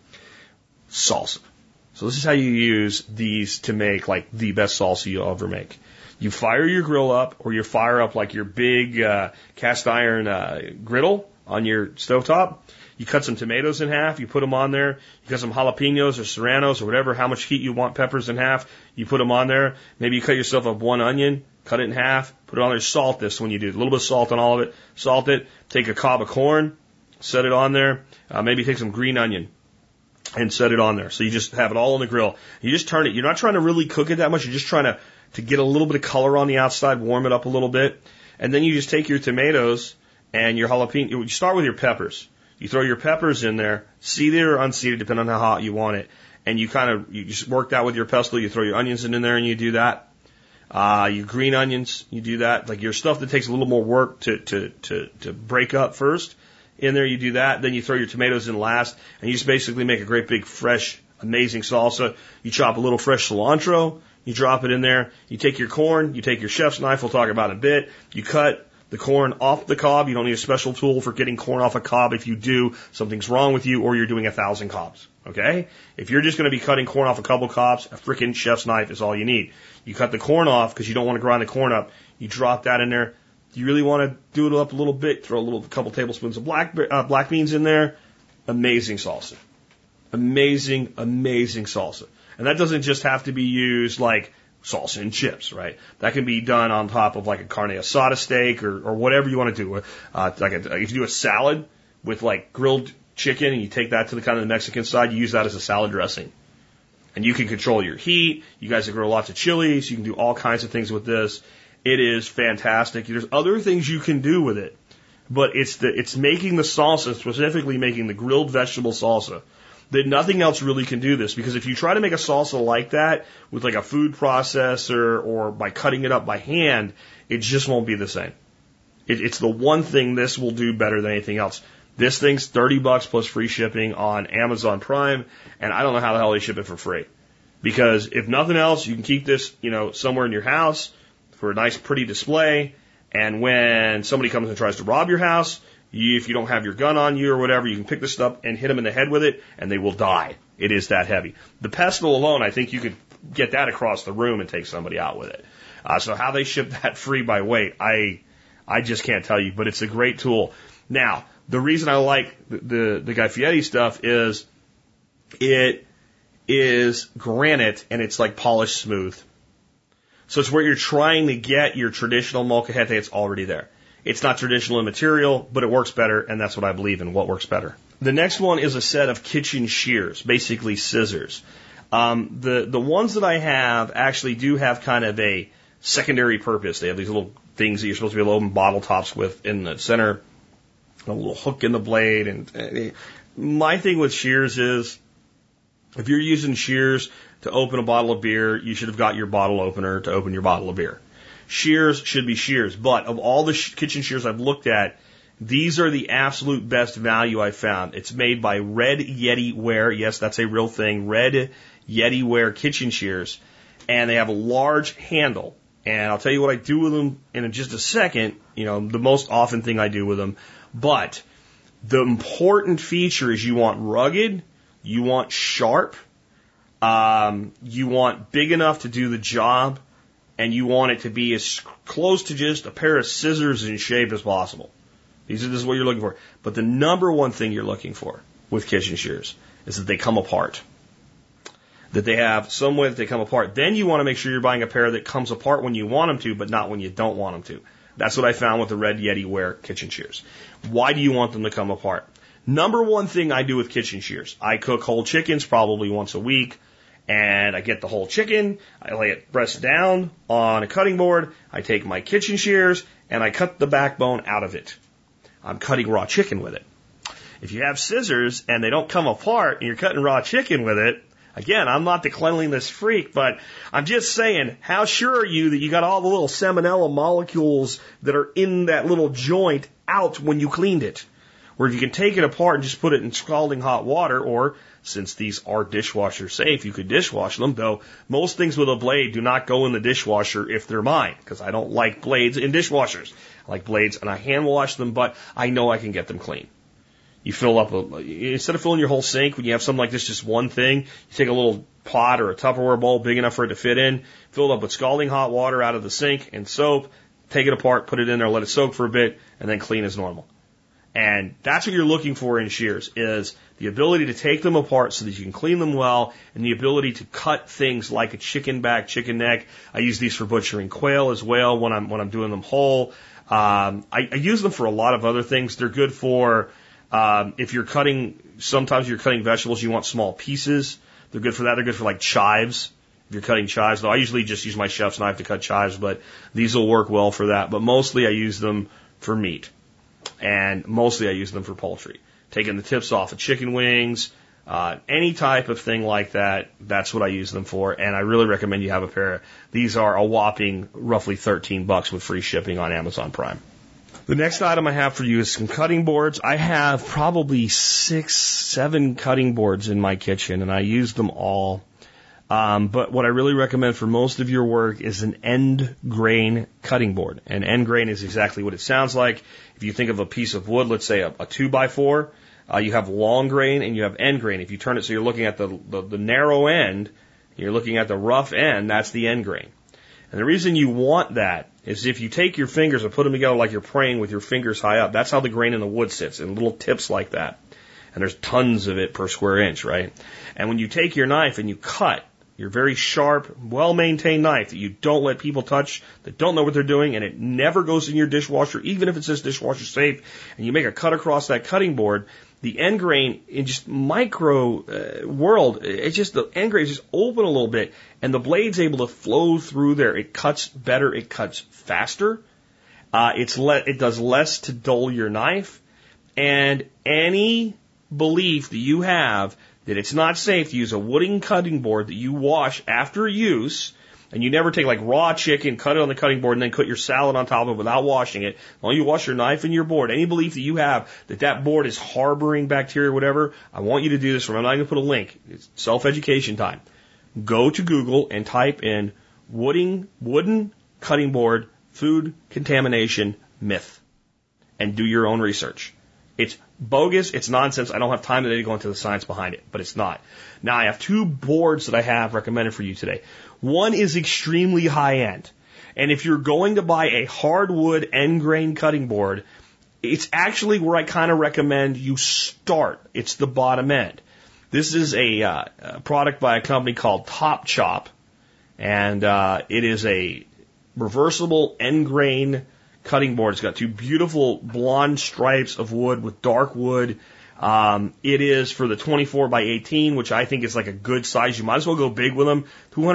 Salsa. So this is how you use these to make the best salsa you'll ever make. You fire your grill up, or you fire up your big cast iron griddle on your stovetop. You cut some tomatoes in half, you put them on there. You cut some jalapenos or serranos or whatever, how much heat you want, peppers in half, you put them on there. Maybe you cut yourself up one onion, cut it in half, put it on there, salt this when you do it. A little bit of salt on all of it, salt it, take a cob of corn, set it on there, maybe take some green onion and set it on there. So you just have it all on the grill. You just turn it. You're not trying to really cook it that much, you're just trying to get a little bit of color on the outside, warm it up a little bit. And then you just take your tomatoes and your jalapeno. You start with your peppers. You throw your peppers in there, seeded or unseeded, depending on how hot you want it. And you just work that with your pestle. You throw your onions in there and you do that. Your green onions, you do that. Like your stuff that takes a little more work to break up first. In there, you do that. Then you throw your tomatoes in last. And you just basically make a great big, fresh, amazing salsa. You chop a little fresh cilantro. You drop it in there. You take your corn. You take your chef's knife. We'll talk about it in a bit. You cut the corn off the cob. You don't need a special tool for getting corn off a cob. If you do, something's wrong with you, or you're doing 1,000 cobs. Okay? If you're just going to be cutting corn off a couple cobs, a freaking chef's knife is all you need. You cut the corn off because you don't want to grind the corn up. You drop that in there. Do you really want to do it up a little bit? Throw a couple tablespoons of black beans in there. Amazing salsa. Amazing, amazing salsa. And that doesn't just have to be used like salsa and chips, right? That can be done on top of like a carne asada steak or whatever you want to do. If you do a salad with like grilled chicken and you take that to the kind of the Mexican side, you use that as a salad dressing. And you can control your heat. You guys that grow lots of chilies, you can do all kinds of things with this. It is fantastic. There's other things you can do with it, but it's making the salsa, specifically making the grilled vegetable salsa, that nothing else really can do this, because if you try to make a salsa like that with like a food processor or by cutting it up by hand, it just won't be the same. It's the one thing this will do better than anything else. This thing's $30 plus free shipping on Amazon Prime, and I don't know how the hell they ship it for free. Because if nothing else, you can keep this, somewhere in your house for a nice, pretty display. And when somebody comes and tries to rob your house, if you don't have your gun on you or whatever, you can pick this up and hit them in the head with it, and they will die. It is that heavy. The pestle alone, I think you could get that across the room and take somebody out with it. So how they ship that free by weight, I just can't tell you, but it's a great tool. Now, the reason I like the Guy Fieri stuff is it is granite and it's like polished smooth. So it's where you're trying to get your traditional molcajete, it's already there. It's not traditional in material, but it works better, and that's what I believe in, what works better. The next one is a set of kitchen shears, basically scissors. The ones that I have actually do have kind of a secondary purpose. They have these little things that you're supposed to be able to open bottle tops with in the center, a little hook in the blade. And my thing with shears is, if you're using shears to open a bottle of beer, you should have got your bottle opener to open your bottle of beer. Shears should be shears, but of all the kitchen shears I've looked at, these are the absolute best value I've found. It's made by Red Yeti Ware. Yes, that's a real thing. Red Yeti Ware kitchen shears. And they have a large handle. And I'll tell you what I do with them in just a second, the most often thing I do with them. But the important feature is you want rugged, you want sharp, you want big enough to do the job, and you want it to be as close to just a pair of scissors in shape as possible. This is what you're looking for. But the number one thing you're looking for with kitchen shears is that they come apart. That they have some way that they come apart. Then you want to make sure you're buying a pair that comes apart when you want them to, but not when you don't want them to. That's what I found with the Red Yeti Ware kitchen shears. Why do you want them to come apart? Number one thing I do with kitchen shears, I cook whole chickens probably once a week, and I get the whole chicken, I lay it breast down on a cutting board, I take my kitchen shears, and I cut the backbone out of it. I'm cutting raw chicken with it. If you have scissors and they don't come apart and you're cutting raw chicken with it, again, I'm not the cleanliness freak, but I'm just saying, how sure are you that you got all the little salmonella molecules that are in that little joint out when you cleaned it? Where if you can take it apart and just put it in scalding hot water, or since these are dishwasher safe, you could dishwash them, though most things with a blade do not go in the dishwasher if they're mine, because I don't like blades in dishwashers. I like blades and I hand wash them, but I know I can get them clean. You fill up, instead of filling your whole sink, when you have something like this, just one thing, you take a little pot or a Tupperware bowl big enough for it to fit in, fill it up with scalding hot water out of the sink and soap, take it apart, put it in there, let it soak for a bit, and then clean as normal. And that's what you're looking for in shears, is the ability to take them apart so that you can clean them well, and the ability to cut things like a chicken back, chicken neck. I use these for butchering quail as well when I'm doing them whole. I use them for a lot of other things. They're good for if you're cutting, sometimes you're cutting vegetables, you want small pieces. They're good for that. They're good for like chives. If you're cutting chives, though I usually just use my chef's knife to cut chives, but these will work well for that. But mostly I use them for meat. And mostly I use them for poultry. Taking the tips off of chicken wings, any type of thing like that, that's what I use them for. And I really recommend you have a pair. These are a whopping roughly $13 with free shipping on Amazon Prime. The next item I have for you is some cutting boards. I have probably 6, 7 cutting boards in my kitchen, and I use them all. But what I really recommend for most of your work is an end grain cutting board. And end grain is exactly what it sounds like. If you think of a piece of wood, let's say a 2x4, you have long grain and you have end grain. If you turn it so you're looking at the narrow end, you're looking at the rough end, that's the end grain. And the reason you want that is if you take your fingers and put them together like you're praying with your fingers high up, that's how the grain in the wood sits, in little tips like that. And there's tons of it per square inch, right? And when you take your knife and you cut, your very sharp, well-maintained knife that you don't let people touch, that don't know what they're doing, and it never goes in your dishwasher, even if it says dishwasher safe, and you make a cut across that cutting board, the end grain in just micro world, it's just the end grain is just open a little bit, and the blade's able to flow through there. It cuts better, it cuts faster, it does less to dull your knife, and any belief that you have that it's not safe to use a wooden cutting board that you wash after use, and you never take like raw chicken, cut it on the cutting board, and then cut your salad on top of it without washing it. While you wash your knife and your board, any belief that you have that that board is harboring bacteria or whatever, I want you to do this. I'm not going to put a link. It's self-education time. Go to Google and type in wooden cutting board food contamination myth and do your own research. It's bogus. It's nonsense. I don't have time today to go into the science behind it, but it's not. Now, I have two boards that I have recommended for you today. One is extremely high end. And if you're going to buy a hardwood end grain cutting board, it's actually where I kind of recommend you start. It's the bottom end. This is a product by a company called Top Chop, and it is a reversible end grain cutting board. It's got two beautiful blonde stripes of wood with dark wood. It is for the 24 by 18, which I think is like a good size. You might as well go big with them.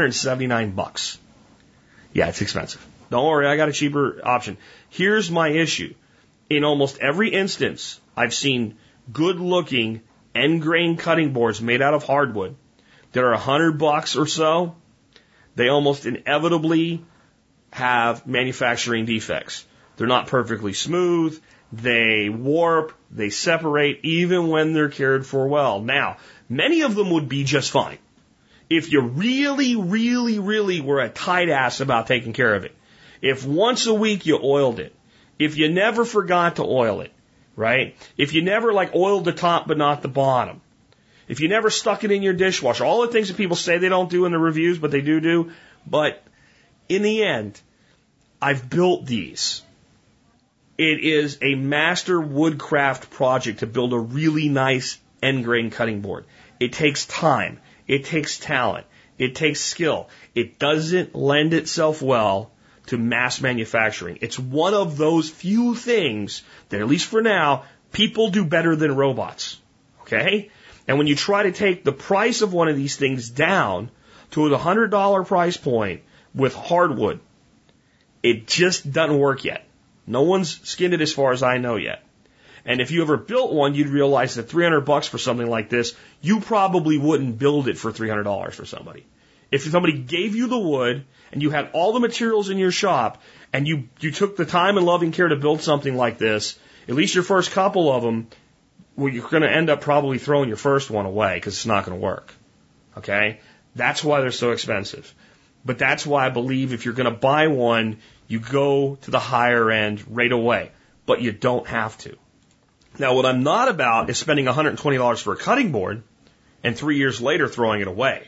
$279. Yeah, it's expensive. Don't worry, I got a cheaper option. Here's my issue. In almost every instance, I've seen good looking end grain cutting boards made out of hardwood that are $100 or so. They almost inevitably have manufacturing defects. They're not perfectly smooth. They warp. They separate even when they're cared for well. Now, many of them would be just fine if you really, really, really were a tight ass about taking care of it. If once a week you oiled it. If you never forgot to oil it, right? If you never like oiled the top but not the bottom. If you never stuck it in your dishwasher. All the things that people say they don't do in the reviews, but they do. But in the end, I've built these. It is a master woodcraft project to build a really nice end grain cutting board. It takes time. It takes talent. It takes skill. It doesn't lend itself well to mass manufacturing. It's one of those few things that, at least for now, people do better than robots. Okay? And when you try to take the price of one of these things down to a $100 price point with hardwood, it just doesn't work yet. No one's skinned it as far as I know yet. And if you ever built one, you'd realize that $300 for something like this, you probably wouldn't build it for $300 for somebody. If somebody gave you the wood and you had all the materials in your shop and you took the time and loving care to build something like this, at least your first couple of them, well, you're going to end up probably throwing your first one away because it's not going to work. Okay? That's why they're so expensive. But that's why I believe if you're going to buy one, you go to the higher end right away. But you don't have to. Now, what I'm not about is spending $120 for a cutting board and 3 years later throwing it away.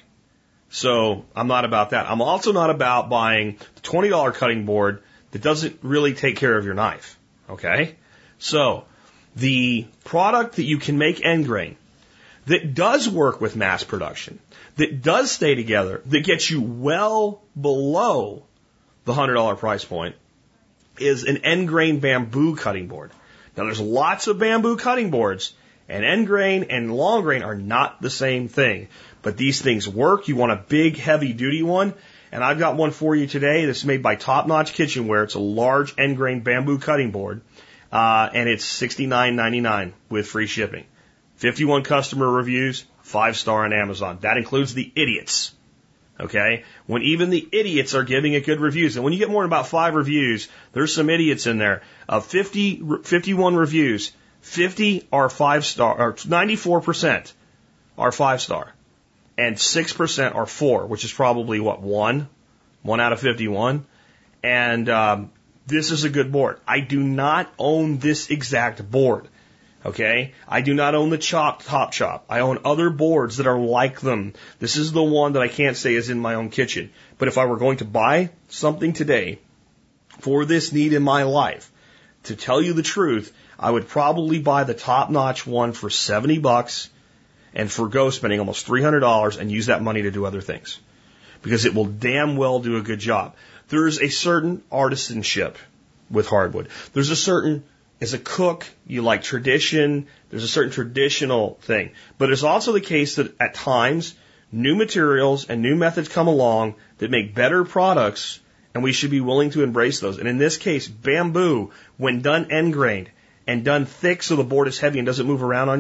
So I'm not about that. I'm also not about buying the $20 cutting board that doesn't really take care of your knife. Okay? So the product that you can make end grain that does work with mass production, that does stay together, that gets you well below the $100 price point is an end grain bamboo cutting board. Now there's lots of bamboo cutting boards, and end grain and long grain are not the same thing. But these things work. You want a big, heavy duty one. And I've got one for you today that's made by Top Notch Kitchenware. It's a large end grain bamboo cutting board. And it's $69.99 with free shipping. 51 customer reviews, 5-star on Amazon. That includes the idiots. Okay? When even the idiots are giving it good reviews. And when you get more than about 5 reviews, there's some idiots in there. Of 51 reviews, 50 are 5-star, or 94% are 5-star. And 6% are 4, which is probably what, 1 out of 51. And this is a good board. I do not own this exact board. Okay? I do not own the Top Chop. I own other boards that are like them. This is the one that I can't say is in my own kitchen. But if I were going to buy something today for this need in my life, to tell you the truth, I would probably buy the top-notch one for $70 and forgo spending almost $300 and use that money to do other things. Because it will damn well do a good job. There's a certain artisanship with hardwood. There's a certain, as a cook, you like tradition. There's a certain traditional thing. But it's also the case that at times, new materials and new methods come along that make better products, and we should be willing to embrace those. And in this case, bamboo, when done end grained and done thick so the board is heavy and doesn't move around on you,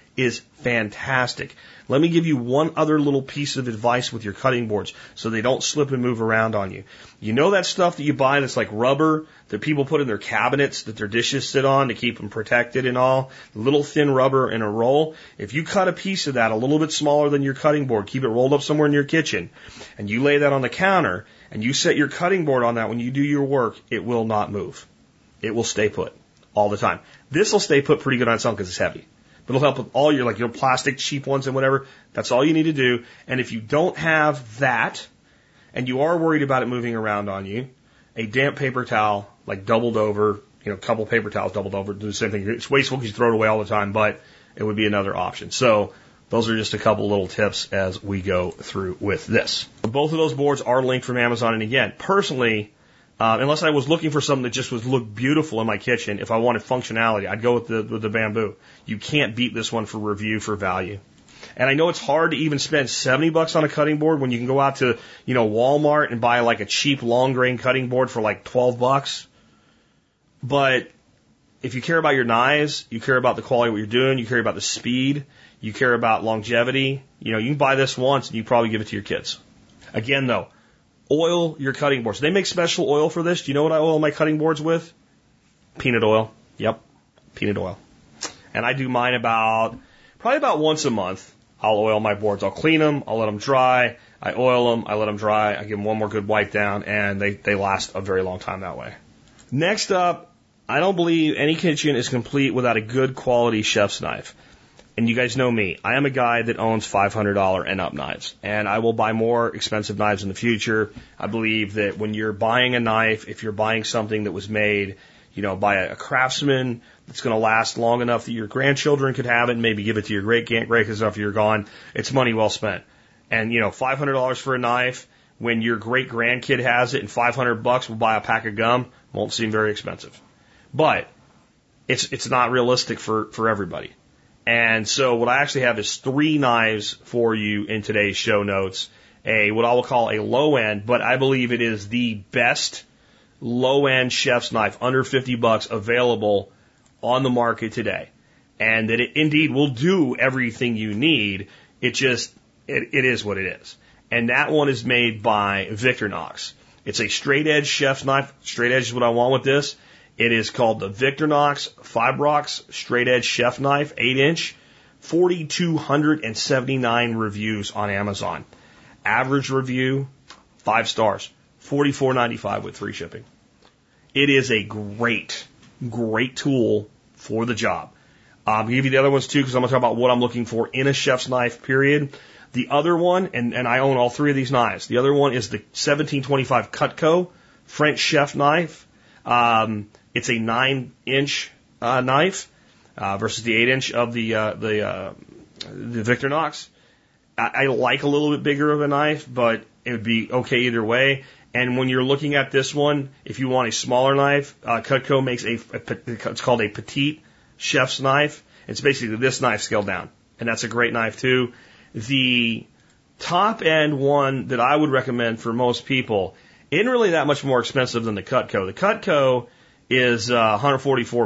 is fantastic. Let me give you one other little piece of advice with your cutting boards so they don't slip and move around on you. You know that stuff that you buy that's like rubber that people put in their cabinets that their dishes sit on to keep them protected and all? Little thin rubber in a roll. If you cut a piece of that a little bit smaller than your cutting board, keep it rolled up somewhere in your kitchen, and you lay that on the counter, and you set your cutting board on that when you do your work, it will not move. It will stay put all the time. This will stay put pretty good on its own because it's heavy. But it'll help with all your, like your plastic cheap ones and whatever. That's all you need to do. And if you don't have that, and you are worried about it moving around on you, a damp paper towel, like doubled over, a couple paper towels doubled over, do the same thing. It's wasteful because you throw it away all the time, but it would be another option. So those are just a couple little tips as we go through with this. Both of those boards are linked from Amazon. And again, personally, unless I was looking for something that just would look beautiful in my kitchen, if I wanted functionality, I'd go with the bamboo. You can't beat this one for review for value. And I know it's hard to even spend $70 on a cutting board when you can go out to, Walmart and buy like a cheap long grain cutting board for like $12. But if you care about your knives, you care about the quality of what you're doing, you care about the speed, you care about longevity, you can buy this once and you probably give it to your kids. Again, though, oil your cutting boards. They make special oil for this. Do you know what I oil my cutting boards with? Peanut oil. Yep, peanut oil. And I do mine probably about once a month. I'll oil my boards. I'll clean them. I'll let them dry. I oil them. I let them dry. I give them one more good wipe down, and they last a very long time that way. Next up, I don't believe any kitchen is complete without a good quality chef's knife. And you guys know me. I am a guy that owns $500 and up knives. And I will buy more expensive knives in the future. I believe that when you're buying a knife, if you're buying something that was made, by a craftsman that's going to last long enough that your grandchildren could have it and maybe give it to your great-grandkids after you're gone, it's money well spent. And, $500 for a knife, when your great-grandkid has it and $500 will buy a pack of gum, won't seem very expensive. But it's not realistic for everybody. And so what I actually have is 3 knives for you in today's show notes. What I will call a low end, but I believe it is the best low end chef's knife under $50 available on the market today. And that it indeed will do everything you need. It is what it is. And that one is made by Victorinox. It's a straight edge chef's knife. Straight edge is what I want with this. It is called the Victorinox Fibrox Straight Edge Chef Knife, 8-inch, 4,279 reviews on Amazon. Average review, 5 stars, $44.95 with free shipping. It is a great tool for the job. I'll give you the other ones too, because I'm going to talk about what I'm looking for in a chef's knife, period. The other one, and I own all 3 of these knives. The other one is the 1725 Cutco French chef knife. It's a 9-inch knife versus the 8-inch of the Victorinox. I like a little bit bigger of a knife, but it would be okay either way. And when you're looking at this one, if you want a smaller knife, Cutco makes it's called a petite chef's knife. It's basically this knife scaled down, and that's a great knife too. The top end one that I would recommend for most people isn't really that much more expensive than the Cutco. The Cutco is $144.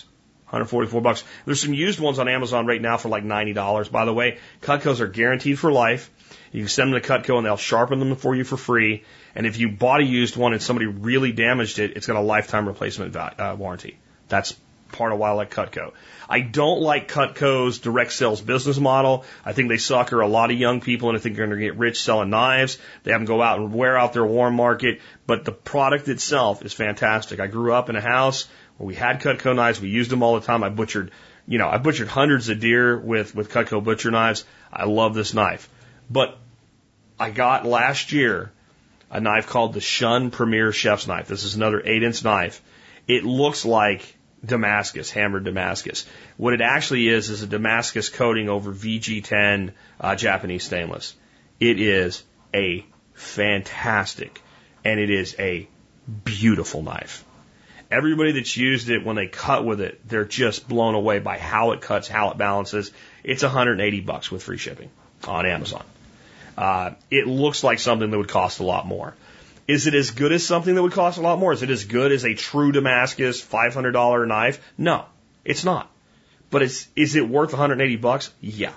$144. There's some used ones on Amazon right now for like $90, by the way. Cutcos are guaranteed for life. You can send them to Cutco and they'll sharpen them for you for free. And if you bought a used one and somebody really damaged it, it's got a lifetime replacement warranty. That's part of why I like Cutco. I don't like Cutco's direct sales business model. I think they sucker a lot of young people and I think they're going to get rich selling knives. They have them go out and wear out their warm market. But the product itself is fantastic. I grew up in a house where we had Cutco knives. We used them all the time. I butchered hundreds of deer with Cutco butcher knives. I love this knife. But I got last year a knife called the Shun Premier Chef's Knife. This is another 8-inch knife. It looks like Damascus, hammered Damascus. What it actually is a Damascus coating over VG10 Japanese stainless. It is a fantastic and it is a beautiful knife. Everybody that's used it, when they cut with it, they're just blown away by how it cuts, how it balances. It's $180 with free shipping on Amazon. It looks like something that would cost a lot more. Is it as good as something that would cost a lot more? Is it as good as a true Damascus $500 knife? No, it's not. But is it worth $180? Yeah.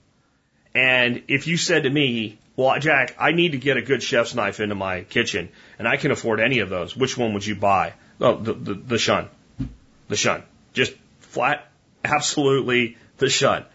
And if you said to me, well, Jack, I need to get a good chef's knife into my kitchen, and I can afford any of those, which one would you buy? Oh, the Shun. The Shun. Just flat, absolutely the Shun.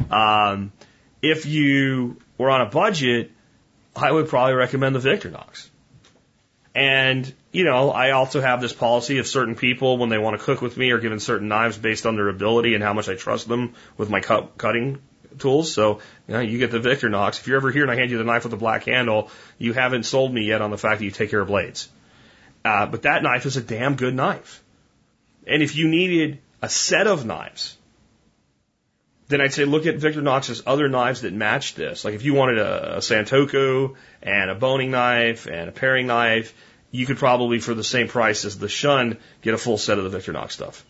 If you were on a budget, I would probably recommend the Victorinox. And, you know, I also have this policy of certain people, when they want to cook with me, are given certain knives based on their ability and how much I trust them with my cutting tools. So, you know, you get the Victorinox. If you're ever here and I hand you the knife with the black handle, you haven't sold me yet on the fact that you take care of blades. But that knife is a damn good knife. And if you needed a set of knives, then I'd say look at Victorinox's other knives that match this. Like if you wanted a Santoku and a boning knife and a paring knife, you could probably, for the same price as the Shun, get a full set of the Victorinox stuff.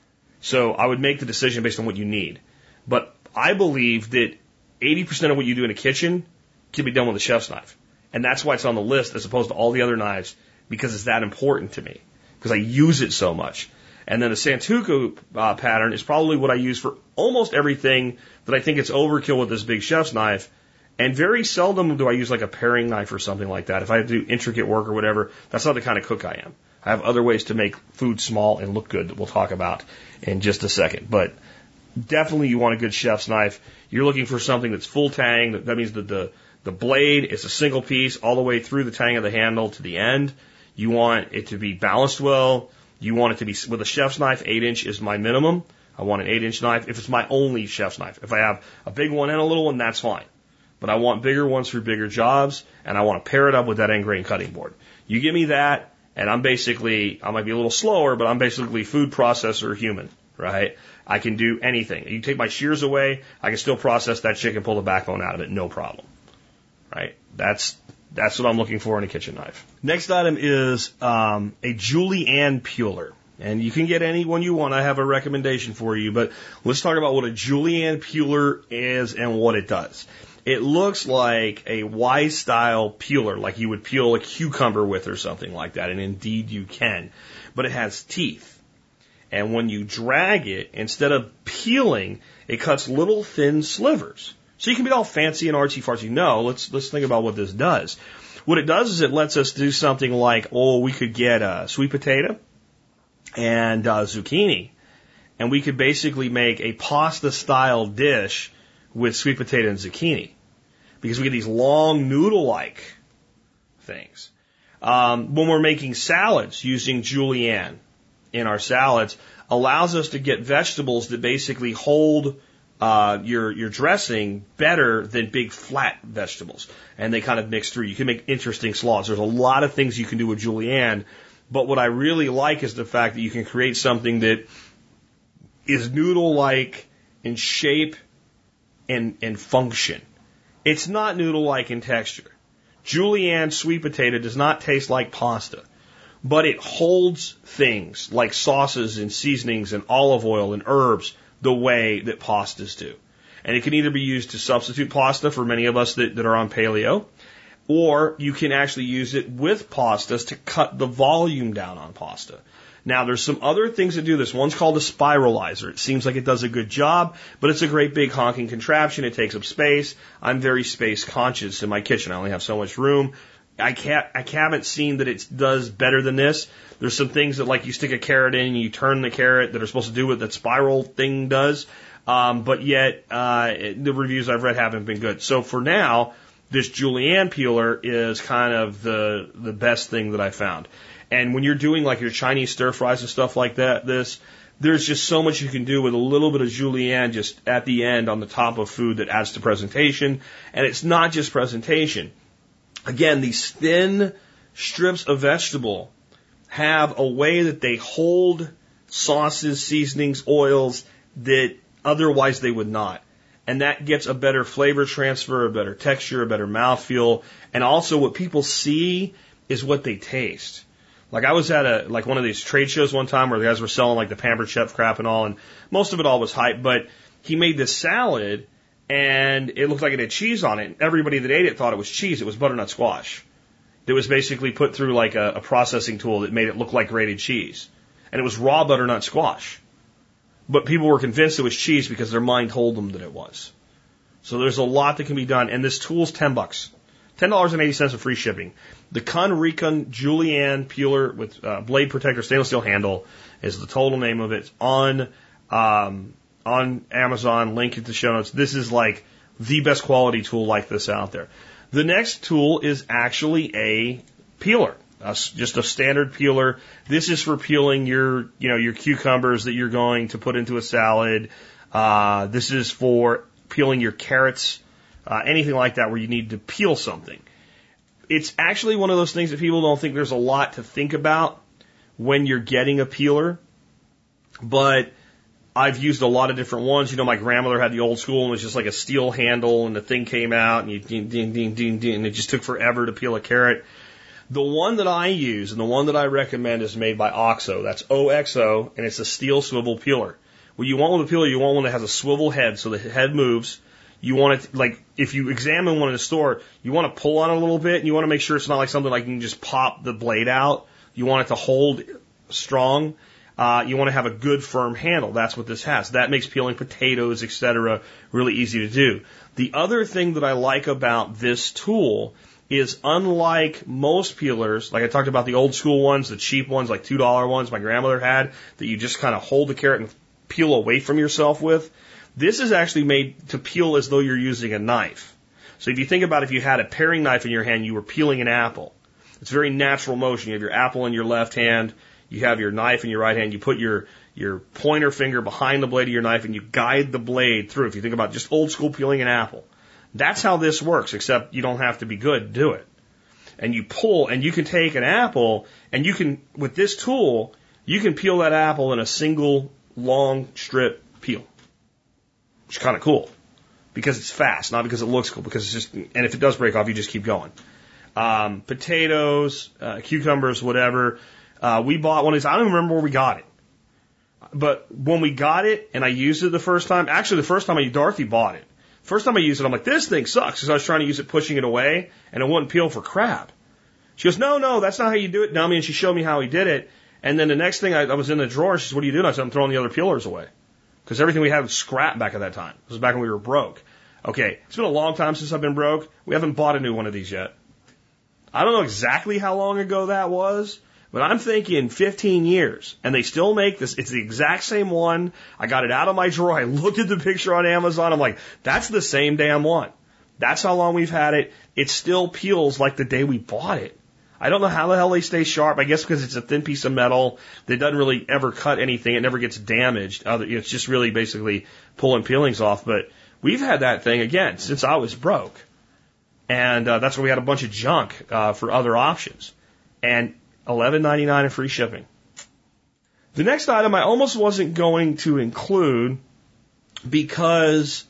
So I would make the decision based on what you need. But I believe that 80% of what you do in a kitchen can be done with a chef's knife. And that's why it's on the list as opposed to all the other knives, because it's that important to me, because I use it so much. And then the Santoku pattern is probably what I use for almost everything that I think it's overkill with this big chef's knife. And very seldom do I use like a paring knife or something like that. If I have to do intricate work or whatever, that's not the kind of cook I am. I have other ways to make food small and look good that we'll talk about in just a second. But definitely you want a good chef's knife. You're looking for something that's full tang. That means that the blade is a single piece all the way through the tang of the handle to the end. You want it to be balanced well. You want it to be, with a chef's knife, 8-inch is my minimum. I want an 8-inch knife if it's my only chef's knife. If I have a big one and a little one, that's fine. But I want bigger ones for bigger jobs, and I want to pair it up with that end grain cutting board. You give me that, and I might be a little slower, but I'm basically food processor human, right? I can do anything. You take my shears away, I can still process that chicken, pull the backbone out of it, no problem, right? That's what I'm looking for in a kitchen knife. Next item is a Julienne Peeler. And you can get any one you want. I have a recommendation for you. But let's talk about what a Julienne Peeler is and what it does. It looks like a Y-style peeler, like you would peel a cucumber with or something like that. And indeed you can. But it has teeth. And when you drag it, instead of peeling, it cuts little thin slivers. So you can be all fancy and artsy-fartsy. No, let's think about what this does. What it does is it lets us do something like, we could get a sweet potato and zucchini, and we could basically make a pasta-style dish with sweet potato and zucchini, because we get these long noodle-like things. When we're making salads, using Julienne in our salads allows us to get vegetables that basically hold your dressing better than big flat vegetables, and they kind of mix through. You can make interesting slaws. There's a lot of things you can do with Julienne, but what I really like is the fact that you can create something that is noodle-like in shape and function. It's not noodle-like in texture. Julienne sweet potato does not taste like pasta, but it holds things like sauces and seasonings and olive oil and herbs the way that pastas do. And it can either be used to substitute pasta for many of us that are on paleo, or you can actually use it with pastas to cut the volume down on pasta. Now, there's some other things that do this. One's called a spiralizer. It seems like it does a good job, but it's a great big honking contraption. It takes up space. I'm very space conscious in my kitchen. I only have so much room. I haven't seen that it does better than this. There's some things that, like, you stick a carrot in and you turn the carrot, that are supposed to do what that spiral thing does. But yet, the reviews I've read haven't been good. So for now, this Julienne peeler is kind of the best thing that I found. And when you're doing like your Chinese stir fries and stuff like that, there's just so much you can do with a little bit of Julienne just at the end on the top of food that adds to presentation. And it's not just presentation. Again, these thin strips of vegetable have a way that they hold sauces, seasonings, oils that otherwise they would not. And that gets a better flavor transfer, a better texture, a better mouthfeel. And also what people see is what they taste. Like I was at one of these trade shows one time where the guys were selling like the Pampered Chef crap and all, and most of it all was hype, but he made this salad and it looked like it had cheese on it. Everybody that ate it thought it was cheese. It was butternut squash. It was basically put through like a processing tool that made it look like grated cheese. And it was raw butternut squash. but people were convinced it was cheese because their mind told them that it was. So there's a lot that can be done, and this tool's $10. $10.80 with free shipping. The Kun Julienne peeler with blade protector stainless steel handle is the total name of it. It's on Amazon, link in the show notes. This is like the best quality tool like this out there. The next tool is actually a peeler, just a standard peeler. This is for peeling your cucumbers that you're going to put into a salad. This is for peeling your carrots, anything like that where you need to peel something. It's actually one of those things that people don't think there's a lot to think about when you're getting a peeler, but I've used a lot of different ones. My grandmother had the old school and it was just like a steel handle and the thing came out and you ding, ding, ding, ding, ding, and it just took forever to peel a carrot. The one that I use and the one that I recommend is made by OXO. That's OXO, and it's a steel swivel peeler. What you want with a peeler, you want one that has a swivel head so the head moves. You want it, like, if you examine one in the store, you want to pull on it a little bit and you want to make sure it's not like something like you can just pop the blade out. You want it to hold strong. You want to have a good firm handle. That's what this has. That makes peeling potatoes, etc., really easy to do. The other thing that I like about this tool is, unlike most peelers, like I talked about the old school ones, the cheap ones, like $2 ones my grandmother had, that you just kind of hold the carrot and peel away from yourself with, this is actually made to peel as though you're using a knife. So if you think about if you had a paring knife in your hand, you were peeling an apple. It's very natural motion. You have your apple in your left hand, you have your knife in your right hand, you put your pointer finger behind the blade of your knife and you guide the blade through. If you think about just old school peeling an apple, that's how this works, except you don't have to be good to do it. And you pull, and you can take an apple, and you can, with this tool, you can peel that apple in a single long strip peel. Which is kind of cool. Because it's fast, not because it looks cool, because it's just, and if it does break off, you just keep going. Potatoes, cucumbers, whatever. We bought one of these, I don't even remember where we got it. But when we got it, and I used it the first time, actually the first time Dorothy bought it. First time I used it, I'm like, this thing sucks, because I was trying to use it pushing it away, and it wouldn't peel for crap. She goes, no, that's not how you do it, dummy, and she showed me how he did it, and then the next thing, I was in the drawer, she says, what are you doing? I said, I'm throwing the other peelers away. Because everything we had was scrap back at that time. It was back when we were broke. Okay, it's been a long time since I've been broke. We haven't bought a new one of these yet. I don't know exactly how long ago that was, but I'm thinking 15 years, and they still make this. It's the exact same one. I got it out of my drawer. I looked at the picture on Amazon. I'm like, that's the same damn one. That's how long we've had it. It still peels like the day we bought it. I don't know how the hell they stay sharp. I guess because it's a thin piece of metal that doesn't really ever cut anything. It never gets damaged. It's just really basically pulling peelings off. But we've had that thing, again, since I was broke. And that's why we had a bunch of junk for other options. And $11.99 in free shipping. The next item I almost wasn't going to include because,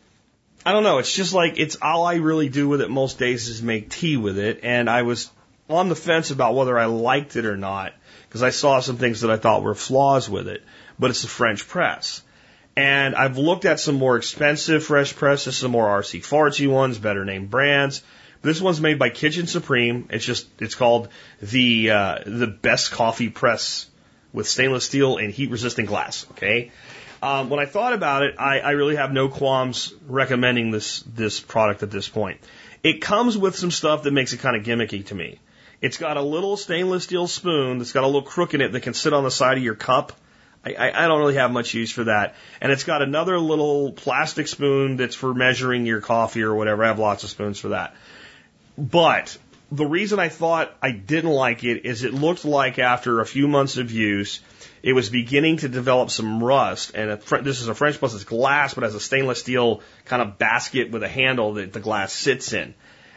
I don't know, it's just like, it's all I really do with it most days is make tea with it. And I was on the fence about whether I liked it or not because I saw some things that I thought were flaws with it. But it's a French press. And I've looked at some more expensive French presses, some more RC fartsy ones, better named brands. This one's made by Kitchen Supreme. It's called the best coffee press with stainless steel and heat resistant glass. Okay. When I thought about it, I really have no qualms recommending this product at this point. It comes with some stuff that makes it kind of gimmicky to me. It's got a little stainless steel spoon that's got a little crook in it that can sit on the side of your cup. I don't really have much use for that. And it's got another little plastic spoon that's for measuring your coffee or whatever. I have lots of spoons for that. But the reason I thought I didn't like it is it looked like after a few months of use, it was beginning to develop some rust. And this is a French press. It's glass, but has a stainless steel kind of basket with a handle that the glass sits in.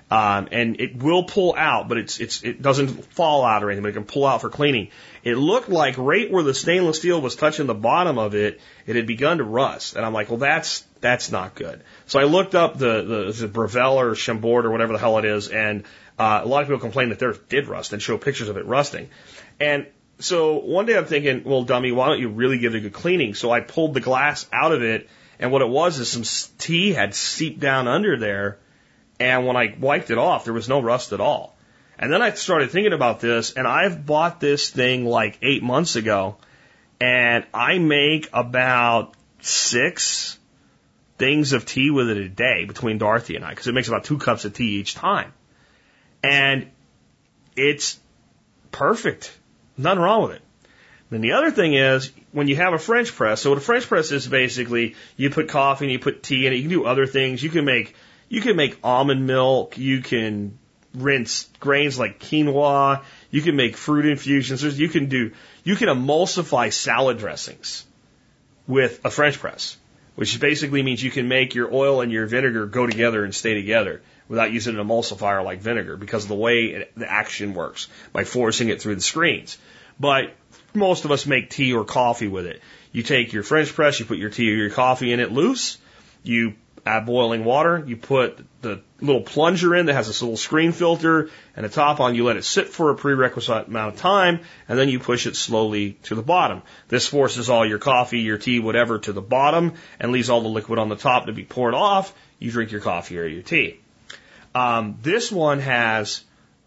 And it will pull out, but it doesn't fall out or anything, but it can pull out for cleaning. It looked like right where the stainless steel was touching the bottom of it, it had begun to rust. And I'm like, well, that's not good. So I looked up the Breville or Chambord or whatever the hell it is, and a lot of people complain that theirs did rust and show pictures of it rusting. And so one day I'm thinking, well, dummy, why don't you really give it a good cleaning? So I pulled the glass out of it, and what it was is some tea had seeped down under there. And when I wiped it off, there was no rust at all. And then I started thinking about this, and I've bought this thing like 8 months ago, And I make about 6 things of tea with it a day between Dorothy and I, because it makes about 2 cups of tea each time. And it's perfect. Nothing wrong with it. Then the other thing is, when you have a French press, so what a French press is basically, you put coffee and you put tea in it, you can do other things. You can make almond milk, you can rinse grains like quinoa, you can make fruit infusions, you can emulsify salad dressings with a French press, which basically means you can make your oil and your vinegar go together and stay together without using an emulsifier like vinegar, because of the way the action works, by forcing it through the screens. But most of us make tea or coffee with it. You take your French press, you put your tea or your coffee in it loose, you add boiling water, you put the little plunger in that has this little screen filter and a top on, you let it sit for a prerequisite amount of time, and then you push it slowly to the bottom. This forces all your coffee, your tea, whatever, to the bottom and leaves all the liquid on the top to be poured off. You drink your coffee or your tea. This one has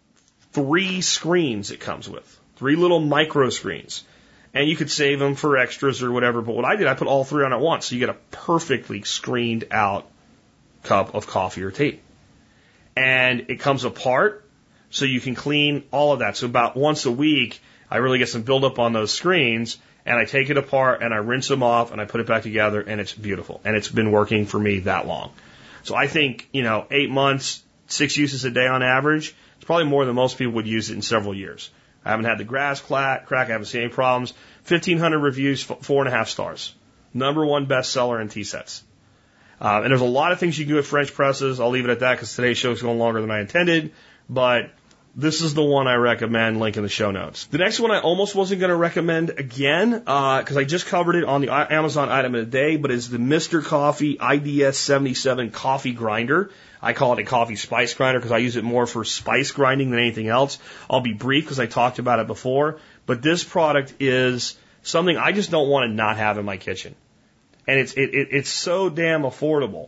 3 screens it comes with. 3 little micro screens. And you could save them for extras or whatever, but what I did, I put all 3 on at once, so you get a perfectly screened out cup of coffee or tea. And it comes apart, so you can clean all of that. So about once a week, I really get some buildup on those screens, and I take it apart, and I rinse them off, and I put it back together, and it's beautiful. And it's been working for me that long. So I think, 8 months, 6 uses a day on average, it's probably more than most people would use it in several years. I haven't had the grass crack, I haven't seen any problems. 1,500 reviews, 4.5 stars. #1 bestseller in tea sets. And there's a lot of things you can do with French presses. I'll leave it at that because today's show is going longer than I intended. But this is the one I recommend, link in the show notes. The next one I almost wasn't going to recommend again because I just covered it on the Amazon item of the day, but it's the Mr. Coffee IDS 77 coffee grinder. I call it a coffee spice grinder because I use it more for spice grinding than anything else. I'll be brief because I talked about it before, but this product is something I just don't want to not have in my kitchen. And it's so damn affordable.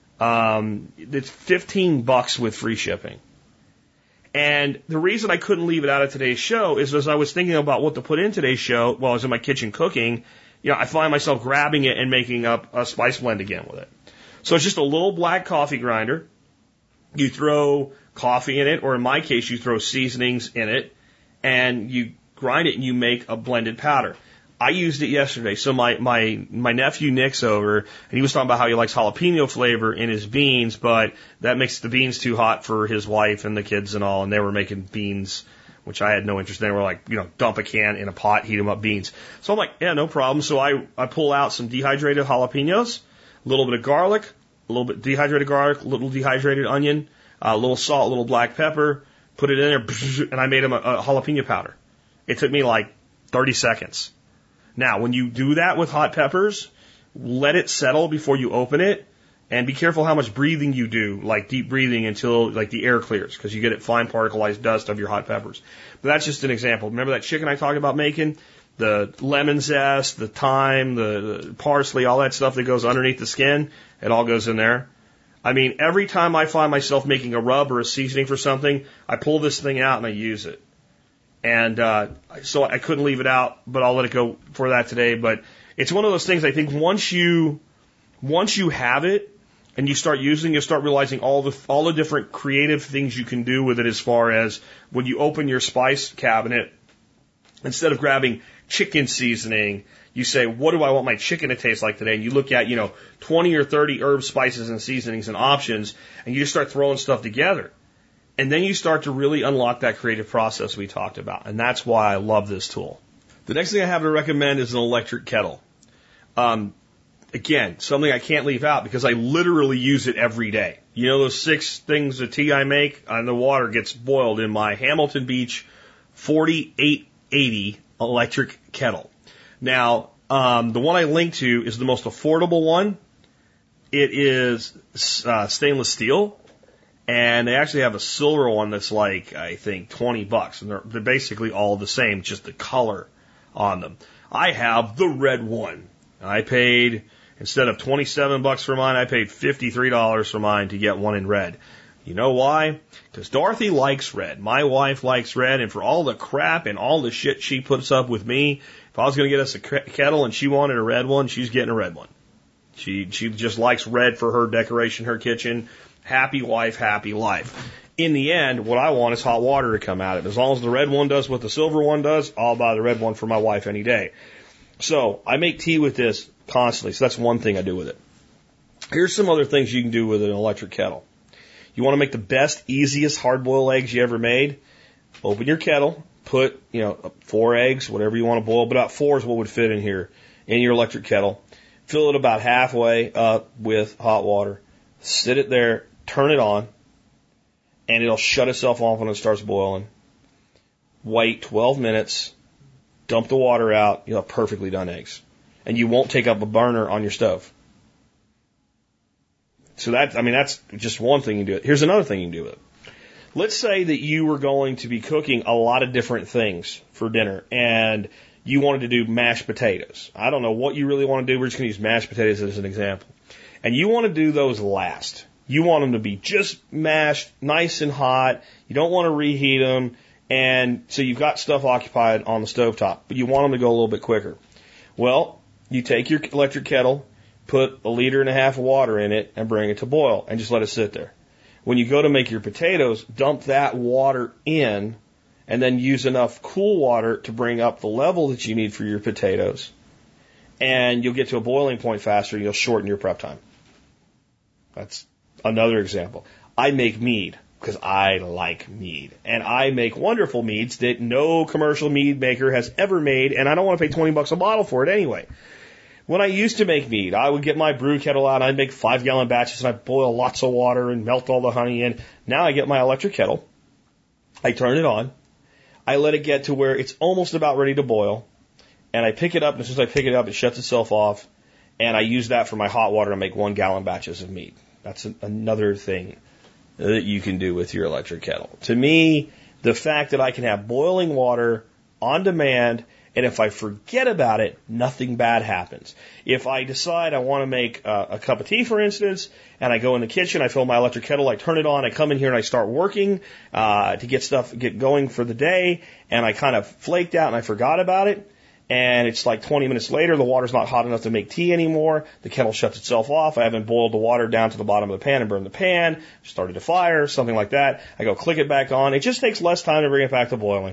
It's $15 with free shipping. And the reason I couldn't leave it out of today's show is as I was thinking about what to put in today's show while I was in my kitchen cooking, I find myself grabbing it and making up a spice blend again with it. So it's just a little black coffee grinder. You throw coffee in it, or in my case, you throw seasonings in it, and you grind it and you make a blended powder. I used it yesterday. So my nephew Nick's over, and he was talking about how he likes jalapeno flavor in his beans, but that makes the beans too hot for his wife and the kids and all, and they were making beans, which I had no interest in. They were like, dump a can in a pot, heat them up beans. So I'm like, yeah, no problem. So I pull out some dehydrated jalapenos, a little bit of garlic, a little bit dehydrated garlic, a little dehydrated onion, a little salt, a little black pepper, put it in there, and I made him a jalapeno powder. It took me like 30 seconds. Now, when you do that with hot peppers, let it settle before you open it, and be careful how much breathing you do, like deep breathing until like the air clears, because you get it fine particleized dust of your hot peppers. But that's just an example. Remember that chicken I talked about making? The lemon zest, the thyme, the parsley, all that stuff that goes underneath the skin, it all goes in there. I mean, every time I find myself making a rub or a seasoning for something, I pull this thing out and I use it. And so I couldn't leave it out, but I'll let it go for that today. But it's one of those things, I think once you have it and you start using, you'll start realizing all the different creative things you can do with it, as far as when you open your spice cabinet, instead of grabbing chicken seasoning, you say, what do I want my chicken to taste like today? And you look at, 20 or 30 herbs, spices, and seasonings and options, and you just start throwing stuff together. And then you start to really unlock that creative process we talked about. And that's why I love this tool. The next thing I have to recommend is an electric kettle. Again, something I can't leave out because I literally use it every day. Those 6 things of tea I make, and the water gets boiled in my Hamilton Beach 4880 electric kettle. Now, the one I linked to is the most affordable one. It is stainless steel. And they actually have a silver one that's like, I think, $20. And they're basically all the same, just the color on them. I have the red one. I paid, instead of $27 for mine, I paid $53 for mine to get one in red. You know why? Because Dorothy likes red. My wife likes red, and for all the crap and all the shit she puts up with me If I was going to get us a kettle and she wanted a red one, she's getting a red one. She just likes red for her decoration, her kitchen. Happy wife, happy life. In the end, what I want is hot water to come out of it. As long as the red one does what the silver one does, I'll buy the red one for my wife any day. So I make tea with this constantly. So that's one thing I do with it. Here's some other things you can do with an electric kettle. You want to make the best, easiest hard-boiled eggs you ever made? Open your kettle, put 4 eggs, whatever you want to boil, but about 4 is what would fit in here in your electric kettle. Fill it about halfway up with hot water. Sit it there, turn it on, and it'll shut itself off when it starts boiling. Wait 12 minutes, dump the water out, you'll have perfectly done eggs. And you won't take up a burner on your stove. So that's just one thing you can do. Here's another thing you can do with it. Let's say that you were going to be cooking a lot of different things for dinner, and you wanted to do mashed potatoes. I don't know what you really want to do. We're just going to use mashed potatoes as an example. And you want to do those last. You want them to be just mashed, nice and hot. You don't want to reheat them. And so you've got stuff occupied on the stovetop, but you want them to go a little bit quicker. Well, you take your electric kettle, put 1.5 liters of water in it, and bring it to boil, and just let it sit there. When you go to make your potatoes, dump that water in, and then use enough cool water to bring up the level that you need for your potatoes. And you'll get to a boiling point faster, and you'll shorten your prep time. That's another example. I make mead because I like mead. And I make wonderful meads that no commercial mead maker has ever made, and I don't want to pay $20 a bottle for it anyway. When I used to make mead, I would get my brew kettle out, and I'd make 5-gallon batches, and I'd boil lots of water and melt all the honey in. Now I get my electric kettle, I turn it on, I let it get to where it's almost about ready to boil, and I pick it up, and as soon as I pick it up, it shuts itself off, and I use that for my hot water to make 1-gallon batches of mead. That's another thing that you can do with your electric kettle. To me, the fact that I can have boiling water on demand, and if I forget about it, nothing bad happens. If I decide I want to make a cup of tea, for instance, and I go in the kitchen, I fill my electric kettle, I turn it on, I come in here and I start working to get going for the day, and I kind of flaked out and I forgot about it, and it's like 20 minutes later, the water's not hot enough to make tea anymore, the kettle shuts itself off, I haven't boiled the water down to the bottom of the pan and burned the pan, started a fire, something like that, I go click it back on, it just takes less time to bring it back to boiling.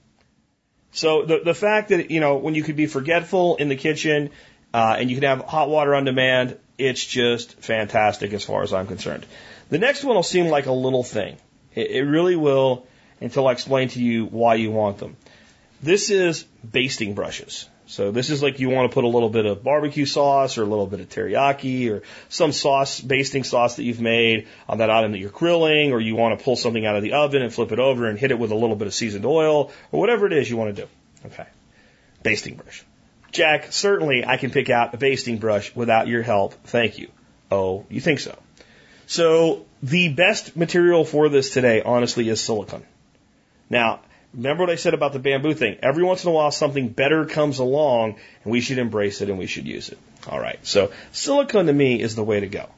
So the fact that, when you could be forgetful in the kitchen and you can have hot water on demand, it's just fantastic as far as I'm concerned. The next one will seem like a little thing. It really will until I explain to you why you want them. This is basting brushes. So this is like you want to put a little bit of barbecue sauce or a little bit of teriyaki or some sauce, basting sauce that you've made on that item that you're grilling, or you want to pull something out of the oven and flip it over and hit it with a little bit of seasoned oil or whatever it is you want to do. Okay. Basting brush. Jack, certainly I can pick out a basting brush without your help. Thank you. Oh, you think so? So the best material for this today, honestly, is silicone. Now, remember what I said about the bamboo thing. Every once in a while, something better comes along, and we should embrace it and we should use it. All right. So silicone to me is the way to go.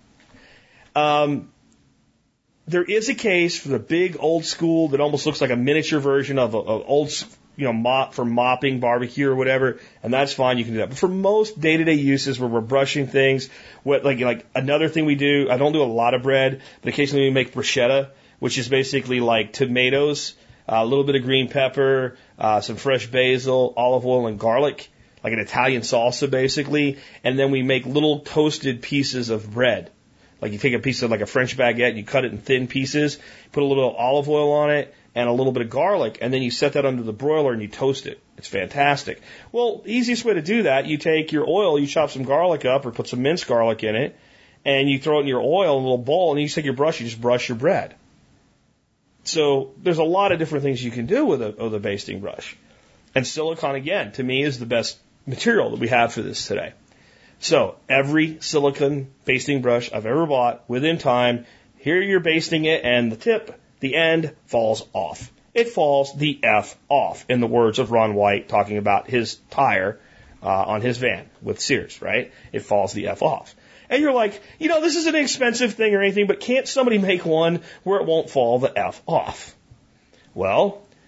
There is a case for the big old school that almost looks like a miniature version of an old, mop for mopping barbecue or whatever, and that's fine. You can do that. But for most day-to-day uses where we're brushing things, like another thing we do, I don't do a lot of bread, but occasionally we make bruschetta, which is basically like tomatoes, a little bit of green pepper, some fresh basil, olive oil, and garlic, like an Italian salsa, basically. And then we make little toasted pieces of bread. Like you take a piece of like a French baguette, and you cut it in thin pieces, put a little olive oil on it, and a little bit of garlic, and then you set that under the broiler and you toast it. It's fantastic. Well, the easiest way to do that, you take your oil, you chop some garlic up, or put some minced garlic in it, and you throw it in your oil in a little bowl, and then you take your brush, you just brush your bread. So there's a lot of different things you can do with a basting brush. And silicone, again, to me is the best material that we have for this today. So every silicone basting brush I've ever bought, within time, here you're basting it, and the end falls off. It falls the F off, in the words of Ron White talking about his tire on his van with Sears, right? It falls the F off. And you're like, this is an expensive thing or anything, but can't somebody make one where it won't fall the F off? Well,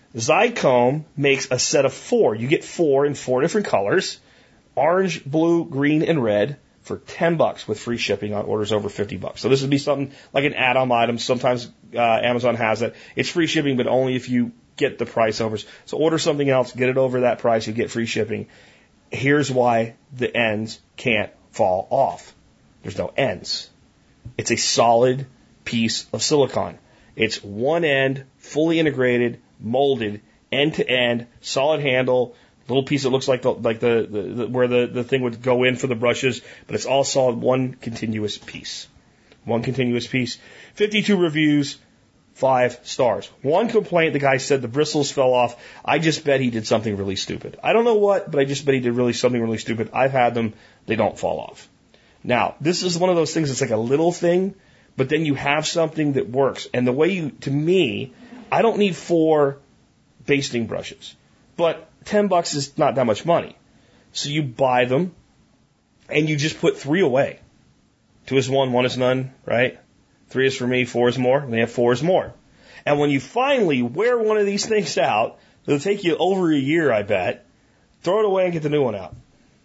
Zycomb makes a set of 4. You get 4 in 4 different colors, orange, blue, green, and red, for $10 with free shipping on orders over $50. So this would be something like an add-on item. Sometimes Amazon has it. It's free shipping, but only if you get the price over. So order something else, get it over that price, you get free shipping. Here's why the ends can't fall off. There's no ends. It's a solid piece of silicone. It's one end, fully integrated, molded, end to end, solid handle, little piece that looks like the where the thing would go in for the brushes, but it's all solid, one continuous piece. One continuous piece. 52 reviews, 5 stars. One complaint, the guy said the bristles fell off. I just bet he did something really stupid. I don't know what, but I just bet he did something really stupid. I've had them, they don't fall off. Now, this is one of those things that's like a little thing, but then you have something that works. And the way to me, I don't need 4 basting brushes, but $10 is not that much money. So you buy them and you just put 3 away. 2 is 1, 1 is none, right? 3 is for me, 4 is more, and they have 4 is more. And when you finally wear one of these things out, it'll take you over a year, I bet, throw it away and get the new one out.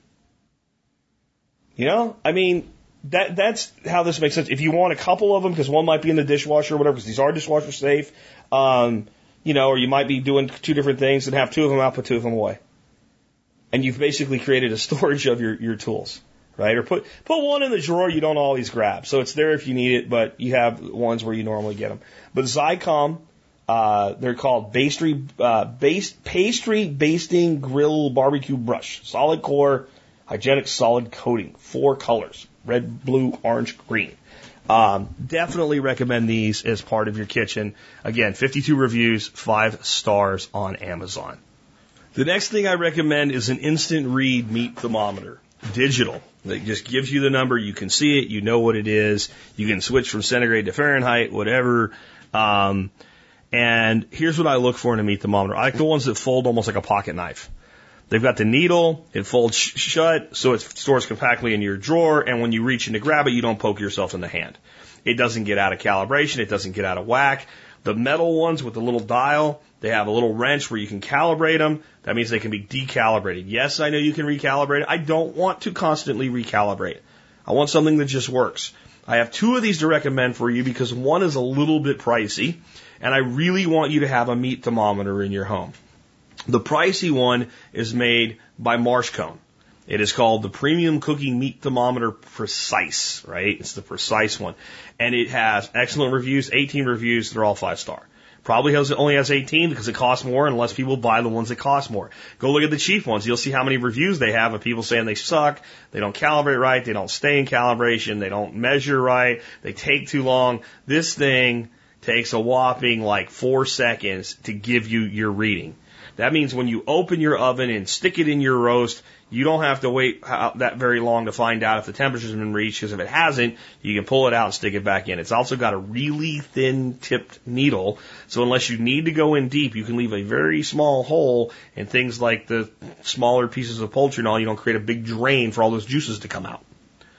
You know? I mean, that's how this makes sense. If you want a couple of them, because one might be in the dishwasher or whatever, because these are dishwasher safe, or you might be doing 2 different things and have 2 of them out, put 2 of them away. And you've basically created a storage of your tools, right? Or put one in the drawer you don't always grab. So it's there if you need it, but you have ones where you normally get them. But Zycomb, they're called pastry basting grill barbecue brush. Solid core, hygienic solid coating. 4 colors. Red, blue, orange, green. Definitely recommend these as part of your kitchen. Again, 52 reviews, 5 stars on Amazon. The next thing I recommend is an instant read meat thermometer. Digital. It just gives you the number. You can see it. You know what it is. You can switch from centigrade to Fahrenheit, whatever. And here's what I look for in a meat thermometer. I like the ones that fold almost like a pocket knife. They've got the needle, it folds shut, so it stores compactly in your drawer, and when you reach in to grab it, you don't poke yourself in the hand. It doesn't get out of calibration, it doesn't get out of whack. The metal ones with the little dial, they have a little wrench where you can calibrate them. That means they can be decalibrated. Yes, I know you can recalibrate it. I don't want to constantly recalibrate. I want something that just works. I have 2 of these to recommend for you because one is a little bit pricey, and I really want you to have a meat thermometer in your home. The pricey one is made by Marshcone. It is called the Premium Cooking Meat Thermometer Precise, right? It's the Precise one. And it has excellent reviews, 18 reviews. They're all 5-star. Probably only has 18 because it costs more and less people buy the ones that cost more. Go look at the cheap ones. You'll see how many reviews they have of people saying they suck, they don't calibrate right, they don't stay in calibration, they don't measure right, they take too long. This thing takes a whopping like 4 seconds to give you your reading. That means when you open your oven and stick it in your roast, you don't have to wait that very long to find out if the temperature's been reached, because if it hasn't, you can pull it out and stick it back in. It's also got a really thin tipped needle, so unless you need to go in deep, you can leave a very small hole, and things like the smaller pieces of poultry and all, you don't create a big drain for all those juices to come out.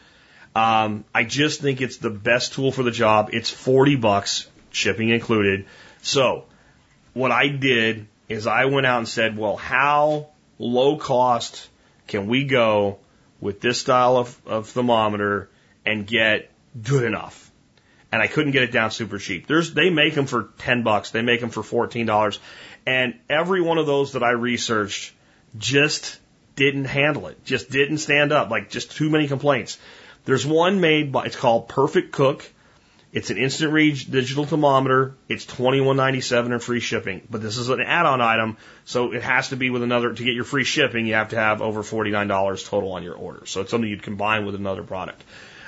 I just think it's the best tool for the job. It's $40, shipping included. So, what I did is I went out and said, well, how low cost can we go with this style of thermometer and get good enough? And I couldn't get it down super cheap. They make them for $10. They make them for $14. And every one of those that I researched just didn't handle it. Just didn't stand up. Like, just too many complaints. There's one it's called Perfect Cook. It's an instant read digital thermometer. It's $21.97 in free shipping. But this is an add-on item, so it has to be with another. To get your free shipping, you have to have over $49 total on your order. So it's something you'd combine with another product.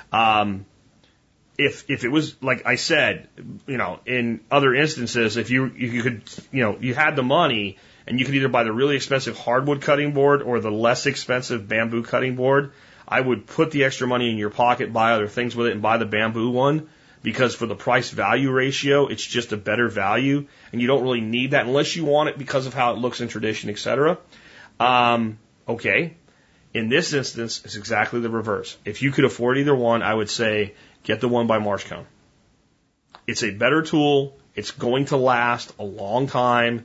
If it was, like I said, in other instances, if you could, you had the money and you could either buy the really expensive hardwood cutting board or the less expensive bamboo cutting board, I would put the extra money in your pocket, buy other things with it, and buy the bamboo one. Because for the price-value ratio, it's just a better value, and you don't really need that unless you want it because of how it looks in tradition, etc. Okay. In this instance, it's exactly the reverse. If you could afford either one, I would say get the one by Marshcone. It's a better tool. It's going to last a long time,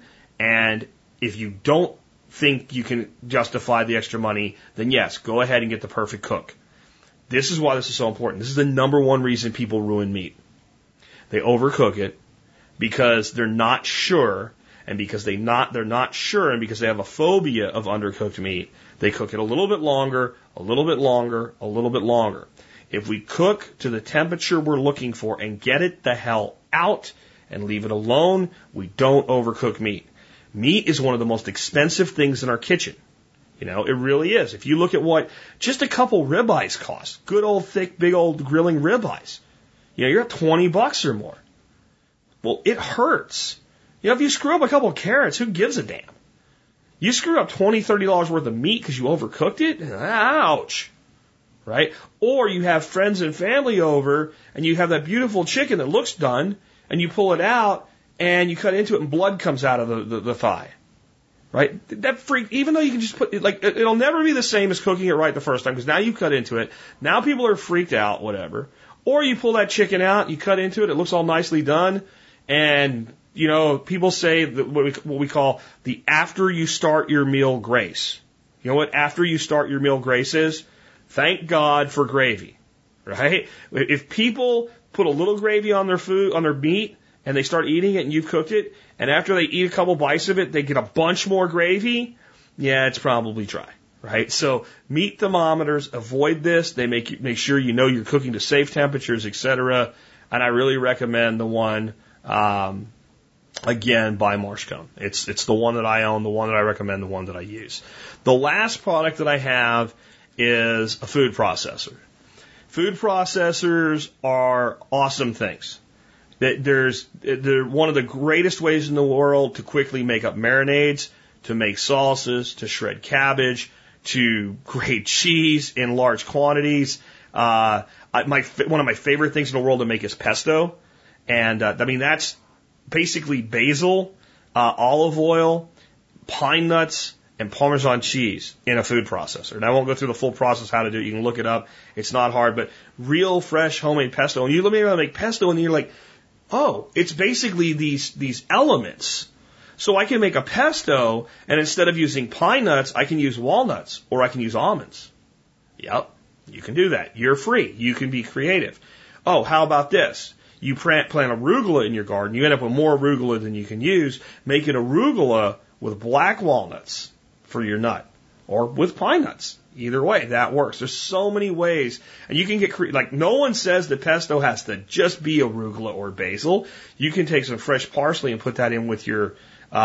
And if you don't think you can justify the extra money, then yes, go ahead and get the perfect cook. This is why this is so important. This is the number one reason people ruin meat. They overcook it because they're not sure, and because they're not sure, and because they have a phobia of undercooked meat, they cook it a little bit longer, a little bit longer, a little bit longer. If we cook to the temperature we're looking for and get it the hell out and leave it alone, we don't overcook meat. Meat is one of the most expensive things in our kitchen. You know, it really is. If you look at what just a couple ribeyes cost, good old thick, big old grilling ribeyes, you know, you're at $20 or more. Well, it hurts. You know, if you screw up a couple of carrots, who gives a damn? You screw up $20, $30 worth of meat because you overcooked it? Ouch. Right? Or you have friends and family over and you have that beautiful chicken that looks done and you pull it out and you cut into it and blood comes out of the thigh. Right? That freak, even though you can just put it, like, it'll never be the same as cooking it right the first time because now you cut into it. Now people are freaked out, whatever. Or you pull that chicken out, you cut into it, it looks all nicely done, and, you know, people say that what we call the after you start your meal grace. You know what after you start your meal grace is? Thank God for gravy. Right? If people put a little gravy on their food, on their meat, and they start eating it and you've cooked it, and after they eat a couple bites of it, they get a bunch more gravy, yeah, it's probably dry. Right? So meat thermometers, avoid this. They make sure you know you're cooking to safe temperatures, etc. And I really recommend the one, again, by Marshcone. It's the one that I own, the one that I recommend, the one that I use. The last product that I have is a food processor. Food processors are awesome things. They're one of the greatest ways in the world to quickly make up marinades, to make salsas, to shred cabbage, to grate cheese in large quantities. One of my favorite things in the world to make is pesto. And, I mean, that's basically basil, olive oil, pine nuts, and Parmesan cheese in a food processor. And I won't go through the full process how to do it. You can look it up. It's not hard, but real fresh homemade pesto. And you let me make pesto and you're like, oh, it's basically these elements. So I can make a pesto, and instead of using pine nuts, I can use walnuts, or I can use almonds. Yep, you can do that. You're free. You can be creative. Oh, how about this? You plant arugula in your garden. You end up with more arugula than you can use. Make it arugula with black walnuts for your nut, or with pine nuts. Either way, that works. There's so many ways, and you can get like no one says that pesto has to just be arugula or basil. You can take some fresh parsley and put that in with your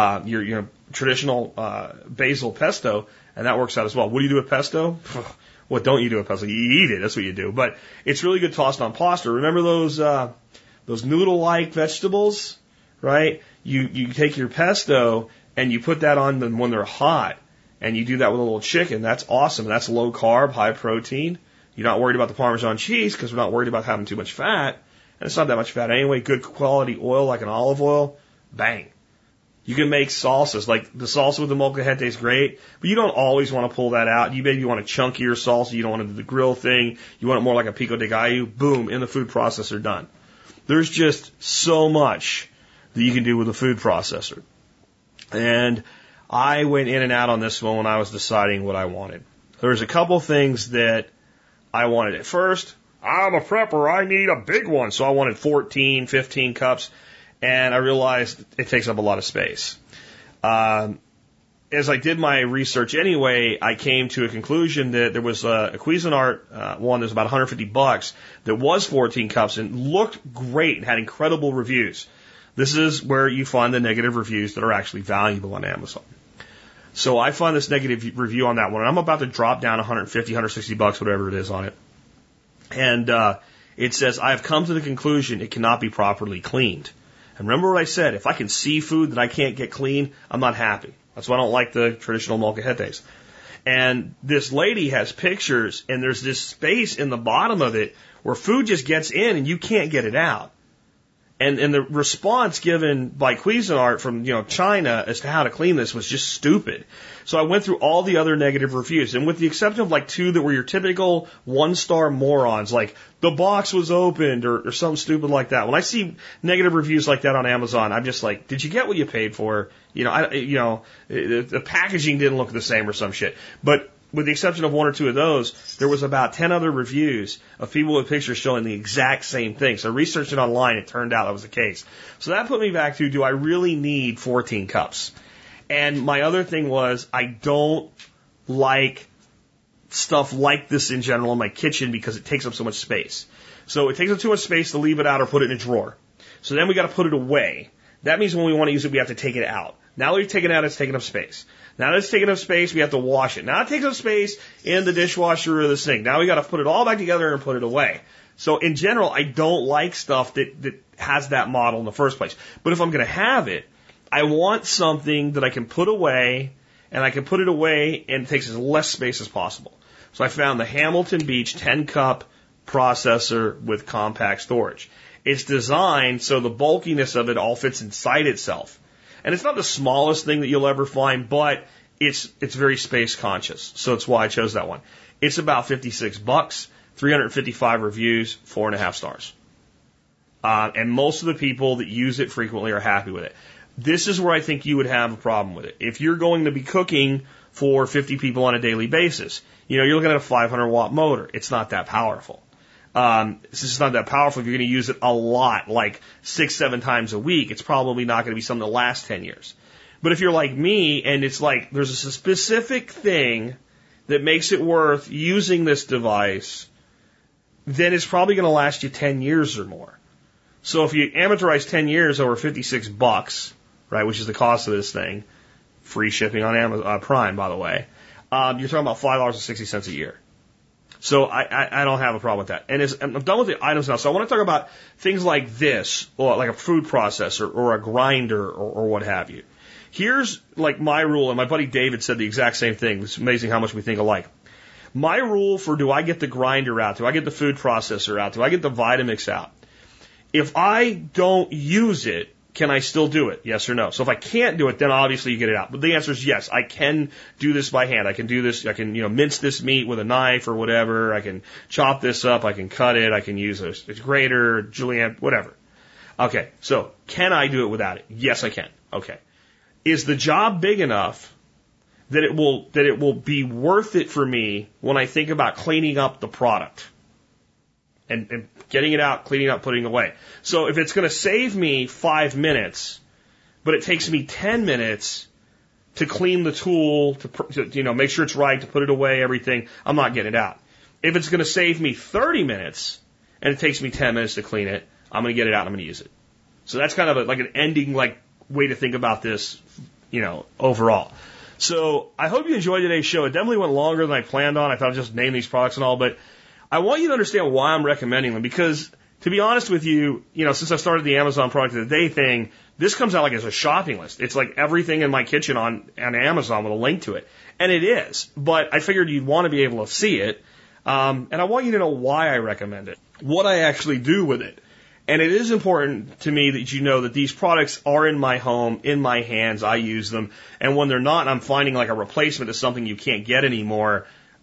traditional basil pesto, and that works out as well. What do you do with pesto? What don't you do with pesto? You eat it. That's what you do. But it's really good tossed on pasta. Remember those noodle-like vegetables, right? You take your pesto and you put that on them when they're hot, and you do that with a little chicken. That's awesome. That's low carb, high protein. You're not worried about the Parmesan cheese because we're not worried about having too much fat, and it's not that much fat anyway. Good quality oil like an olive oil, bang. You can make salsas, like the salsa with the molcajete is great, but you don't always want to pull that out. You maybe want a chunkier salsa. You don't want to do the grill thing. You want it more like a pico de gallo. Boom, in the food processor, done. There's just so much that you can do with a food processor. And I went in and out on this one when I was deciding what I wanted. There was a couple things that I wanted. At first, I'm a prepper. I need a big one. So I wanted 14, 15 cups. And I realized it takes up a lot of space. As I did my research anyway, I came to a conclusion that there was a Cuisinart one that was about $150 that was 14 cups and looked great and had incredible reviews. This is where you find the negative reviews that are actually valuable on Amazon. So I find this negative review on that one, and I'm about to drop down $150, $160, whatever it is on it. And it says, I have come to the conclusion it cannot be properly cleaned. And remember what I said, if I can see food that I can't get clean, I'm not happy. That's why I don't like the traditional molcajetes. And this lady has pictures, and there's this space in the bottom of it where food just gets in and you can't get it out. And the response given by Cuisinart from, China as to how to clean this was just stupid. So I went through all the other negative reviews, and with the exception of like 2 that were your typical 1-star morons, like the box was opened or something stupid like that. When I see negative reviews like that on Amazon, I'm just like, did you get what you paid for? The packaging didn't look the same or some shit. But with the exception of 1 or 2 of those, there was about 10 other reviews of people with pictures showing the exact same thing. So I researched it online. It turned out that was the case. So that put me back to, do I really need 14 cups? And my other thing was, I don't like stuff like this in general in my kitchen because it takes up so much space. So it takes up too much space to leave it out or put it in a drawer. So then we got to put it away. That means when we want to use it, we have to take it out. Now that we've taken it out, it's taking up space. Now that it's taking up space, we have to wash it. Now it takes up space in the dishwasher or the sink. Now we got to put it all back together and put it away. So in general, I don't like stuff that has that model in the first place. But if I'm going to have it, I want something that I can put away, and I can put it away and it takes as less space as possible. So I found the Hamilton Beach 10-cup processor with compact storage. It's designed so the bulkiness of it all fits inside itself. And it's not the smallest thing that you'll ever find, but it's very space conscious. So that's why I chose that one. It's about $56, 355 reviews, 4.5 stars. And most of the people that use it frequently are happy with it. This is where I think you would have a problem with it. If you're going to be cooking for 50 people on a daily basis, you're looking at a 500-watt motor. It's not that powerful. It's just not that powerful. If you're going to use it a lot, like 6-7 times a week, it's probably not going to be something that lasts 10 years. But if you're like me and it's like there's a specific thing that makes it worth using this device, then it's probably going to last you 10 years or more. So if you amortize 10 years over $56, right, which is the cost of this thing, free shipping on Amazon Prime, by the way, you're talking about $5.60 a year. So I don't have a problem with that. And I'm done with the items now. So I want to talk about things like this, or like a food processor or a grinder or what have you. Here's like my rule, and my buddy David said the exact same thing. It's amazing how much we think alike. My rule for, do I get the grinder out? Do I get the food processor out? Do I get the Vitamix out? If I don't use it, can I still do it? Yes or no? So if I can't do it, then obviously you get it out. But the answer is yes. I can do this by hand. I can do this. I can, mince this meat with a knife or whatever. I can chop this up. I can cut it. I can use a grater, julienne, whatever. Okay. So can I do it without it? Yes, I can. Okay. Is the job big enough that it will be worth it for me when I think about cleaning up the product? And getting it out, cleaning up, putting it away. So if it's going to save me 5 minutes, but it takes me 10 minutes to clean the tool, to make sure it's right, to put it away, everything, I'm not getting it out. If it's going to save me 30 minutes and it takes me 10 minutes to clean it, I'm going to get it out and I'm going to use it. So that's kind of like an ending way to think about this, overall. So I hope you enjoyed today's show. It definitely went longer than I planned on. I thought I'd just name these products and all, but I want you to understand why I'm recommending them, because to be honest with you, since I started the Amazon product of the day thing, this comes out like as a shopping list. It's like everything in my kitchen on Amazon with a link to it. And it is. But I figured you'd want to be able to see it. And I want you to know why I recommend it, what I actually do with it. And it is important to me that you know that these products are in my home, in my hands. I use them. And when they're not, and I'm finding like a replacement of something you can't get anymore,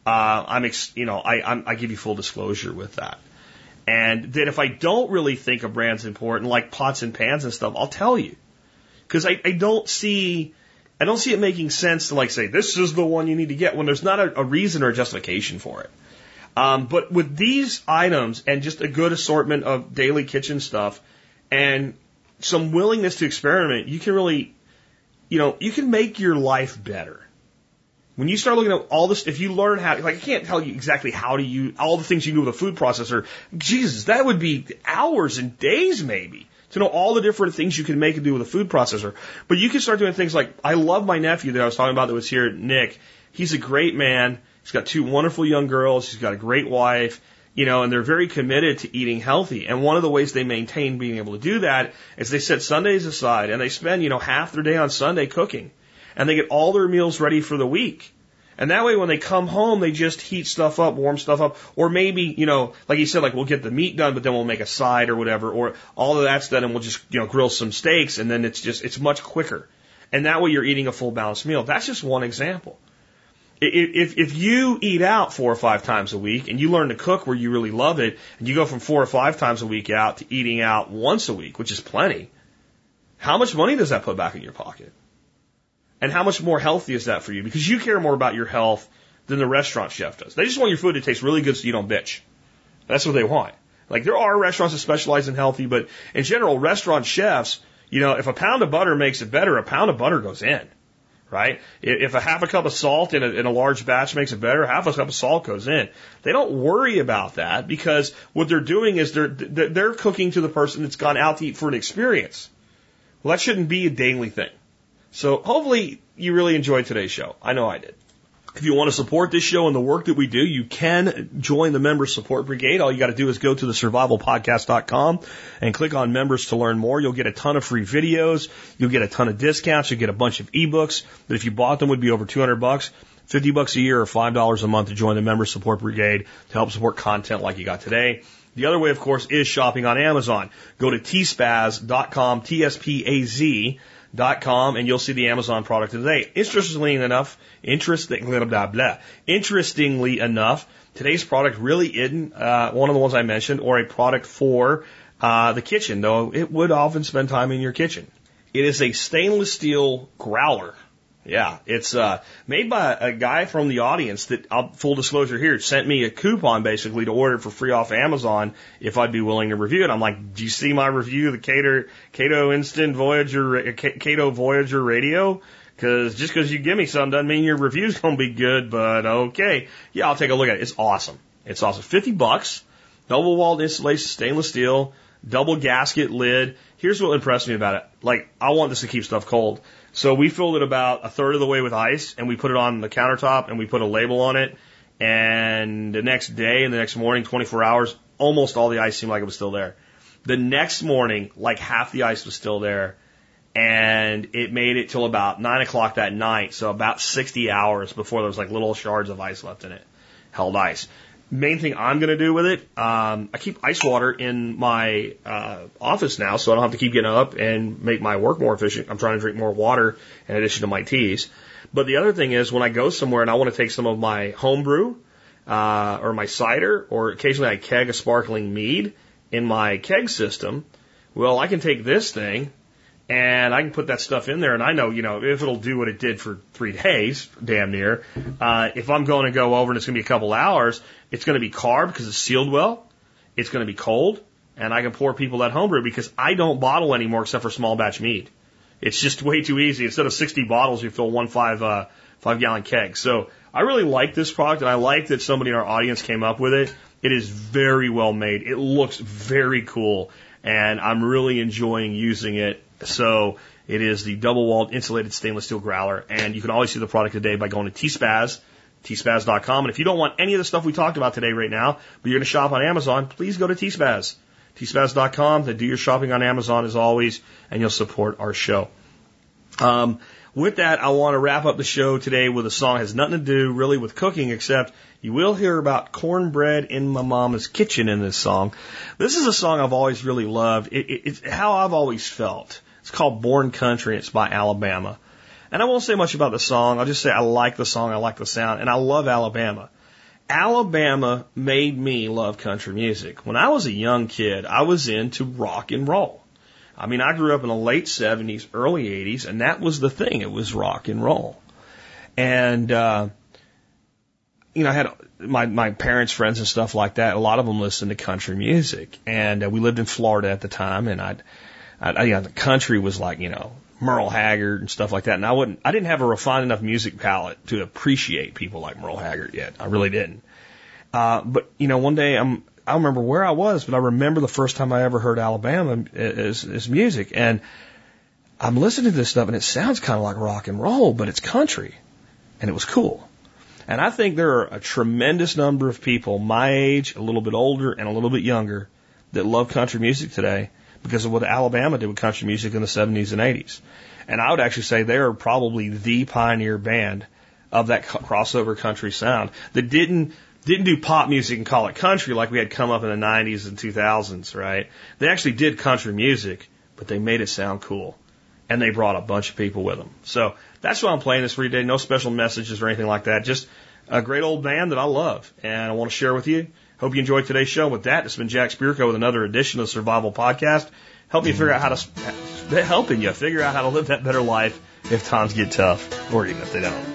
I give you full disclosure with that. And that if I don't really think a brand's important, like pots and pans and stuff, I'll tell you. Because I don't see it making sense to say, this is the one you need to get when there's not a reason or a justification for it. But with these items and just a good assortment of daily kitchen stuff and some willingness to experiment, you can really, you can make your life better. When you start looking at all this, if you learn how, I can't tell you exactly how to use all the things you do with a food processor. Jesus, that would be hours and days maybe to know all the different things you can make and do with a food processor. But you can start doing things like, I love my nephew that I was talking about that was here, Nick. He's a great man. He's got 2 wonderful young girls. He's got a great wife, and they're very committed to eating healthy. And one of the ways they maintain being able to do that is they set Sundays aside and they spend, half their day on Sunday cooking. And they get all their meals ready for the week. And that way when they come home, they just heat stuff up, warm stuff up, or maybe, you know, like you said, like we'll get the meat done, but then we'll make a side or whatever, or all of that's done and we'll just, you know, grill some steaks and then it's much quicker. And that way you're eating a full balanced meal. That's just one example. If you eat out 4 or 5 times a week and you learn to cook where you really love it and you go from 4 or 5 times a week out to eating out once a week, which is plenty, how much money does that put back in your pocket? And how much more healthy is that for you? Because you care more about your health than the restaurant chef does. They just want your food to taste really good so you don't bitch. That's what they want. Like there are restaurants that specialize in healthy, but in general, restaurant chefs, you know, if a pound of butter makes it better, a pound of butter goes in. Right? If a half a cup of salt in a large batch makes it better, half a cup of salt goes in. They don't worry about that because what they're doing is they're cooking to the person that's gone out to eat for an experience. Well, that shouldn't be a daily thing. So hopefully you really enjoyed today's show. I know I did. If you want to support this show and the work that we do, you can join the Member Support Brigade. All you got to do is go to thesurvivalpodcast.com and click on members to learn more. You'll get a ton of free videos. You'll get a ton of discounts. You'll get a bunch of ebooks that if you bought them would be over $200, $50 a year or $5 a month to join the Member Support Brigade to help support content like you got today. The other way, of course, is shopping on Amazon. Go to tspaz.com, TSPAZ.com, and you'll see the Amazon product today. Interestingly enough, today's product really isn't one of the ones I mentioned or a product for the kitchen, though it would often spend time in your kitchen. It is a stainless steel growler. Yeah, it's made by a guy from the audience that, full disclosure here, sent me a coupon basically to order it for free off Amazon if I'd be willing to review it. I'm like, do you see my review of the Cato Instant Voyager, Cato Voyager Radio? Because just because you give me some doesn't mean your review's going to be good, but okay. Yeah, I'll take a look at it. It's awesome. It's awesome. $50, double walled insulation, stainless steel, double gasket lid. Here's what impressed me about it. Like, I want this to keep stuff cold. So we filled it about a third of the way with ice, and we put it on the countertop, and we put a label on it. And the next day and the next morning, 24 hours, almost all the ice seemed like it was still there. The next morning, like half the ice was still there, and it made it till about 9 o'clock that night, so about 60 hours before there was like little shards of ice left in it. Held ice. Main thing I'm going to do with it, I keep ice water in my office now, so I don't have to keep getting up and make my work more efficient. I'm trying to drink more water in addition to my teas. But the other thing is when I go somewhere and I want to take some of my home brew or my cider, or occasionally I keg a sparkling mead in my keg system, well, I can take this thing and I can put that stuff in there, and I know, you know, if it'll do what it did for 3 days, damn near, if I'm going to go over and it's going to be a couple hours, it's going to be carb because it's sealed well, it's going to be cold, and I can pour people that homebrew because I don't bottle anymore except for small batch mead. It's just way too easy. Instead of 60 bottles, you fill one 5-gallon keg. So I really like this product, and I like that somebody in our audience came up with it. It is very well made. It looks very cool, and I'm really enjoying using it. So it is the double-walled insulated stainless steel growler, and you can always see the product today by going to tspaz.com. And if you don't want any of the stuff we talked about today right now, but you're going to shop on Amazon, please go to tspaz. tspaz.com to do your shopping on Amazon as always, and you'll support our show. With that, I want to wrap up the show today with a song that has nothing to do really with cooking, except you will hear about cornbread in my mama's kitchen in this song. This is a song I've always really loved. It's how I've always felt. It's called Born Country. It's by Alabama. And I won't say much about the song. I'll just say I like the song, I like the sound, and I love Alabama. Alabama made me love country music. When I was a young kid, I was into rock and roll. I mean, I grew up in the late 70s, early 80s, and that was the thing. It was rock and roll. And, you know, I had my parents' friends and stuff like that. A lot of them listened to country music. And we lived in Florida at the time, and you know, the country was like, you know, Merle Haggard and stuff like that. And I didn't have a refined enough music palette to appreciate people like Merle Haggard yet. I really didn't. But, you know, one day I don't remember where I was, but I remember the first time I ever heard Alabama as music. And I'm listening to this stuff, and it sounds kind of like rock and roll, but it's country. And it was cool. And I think there are a tremendous number of people my age, a little bit older, and a little bit younger that love country music today because of what Alabama did with country music in the 70s and 80s. And I would actually say they are probably the pioneer band of that crossover country sound that didn't do pop music and call it country like we had come up in the 90s and 2000s, right? They actually did country music, but they made it sound cool. And they brought a bunch of people with them. So that's why I'm playing this for you today. No special messages or anything like that. Just a great old band that I love and I want to share with you. Hope you enjoyed today's show. With that, it's been Jack Spirko with another edition of the Survival Podcast. Helping you figure out how to live that better life if times get tough, or even if they don't.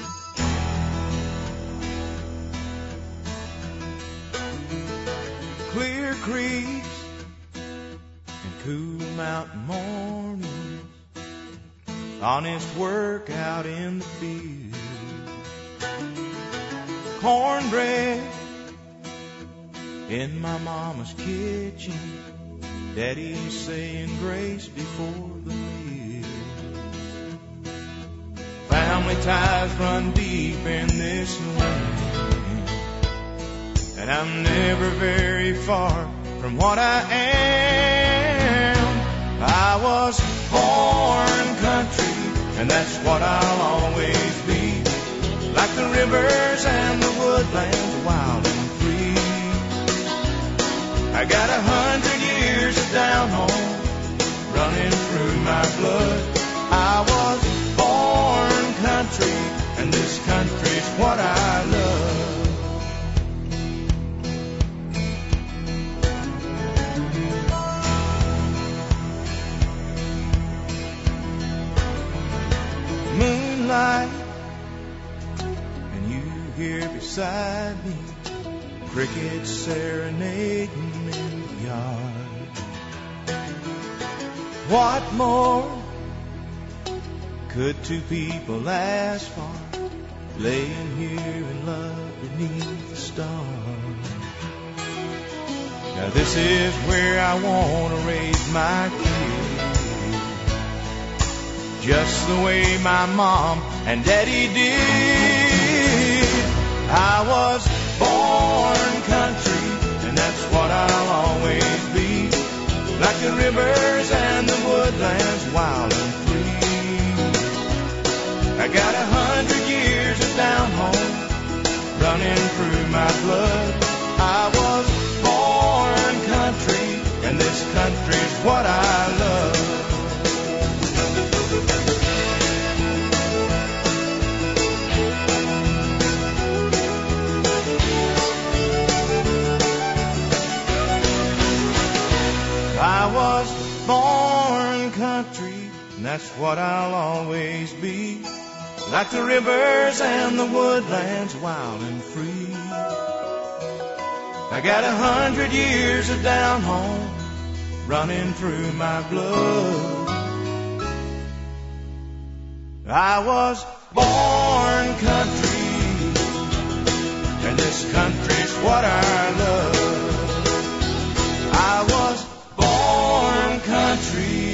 Clear creeks and cool mountain mornings, honest work out in the field, cornbread in my mama's kitchen, Daddy's saying grace before the meal. Family ties run deep in this land, and I'm never very far from what I am. I was born country, and that's what I'll always be. Like the rivers and the woodlands, wild and free. I got 100 years of down home running through my blood. I was born country, and this country's what I love. Moonlight, and you here beside me, crickets serenading in the yard. What more could two people ask for, laying here in love beneath the stars? Now this is where I want to raise my kids, just the way my mom and daddy did. I was born country, and that's what I'll always be. Like the rivers and the woodlands, wild and free. I got 100 years of down home running through my blood. I was born country, and this country's what I love. I was born country, and that's what I'll always be. Like the rivers and the woodlands, wild and free. I got 100 years of down home running through my blood. I was born country, and this country's what I love. I was born country,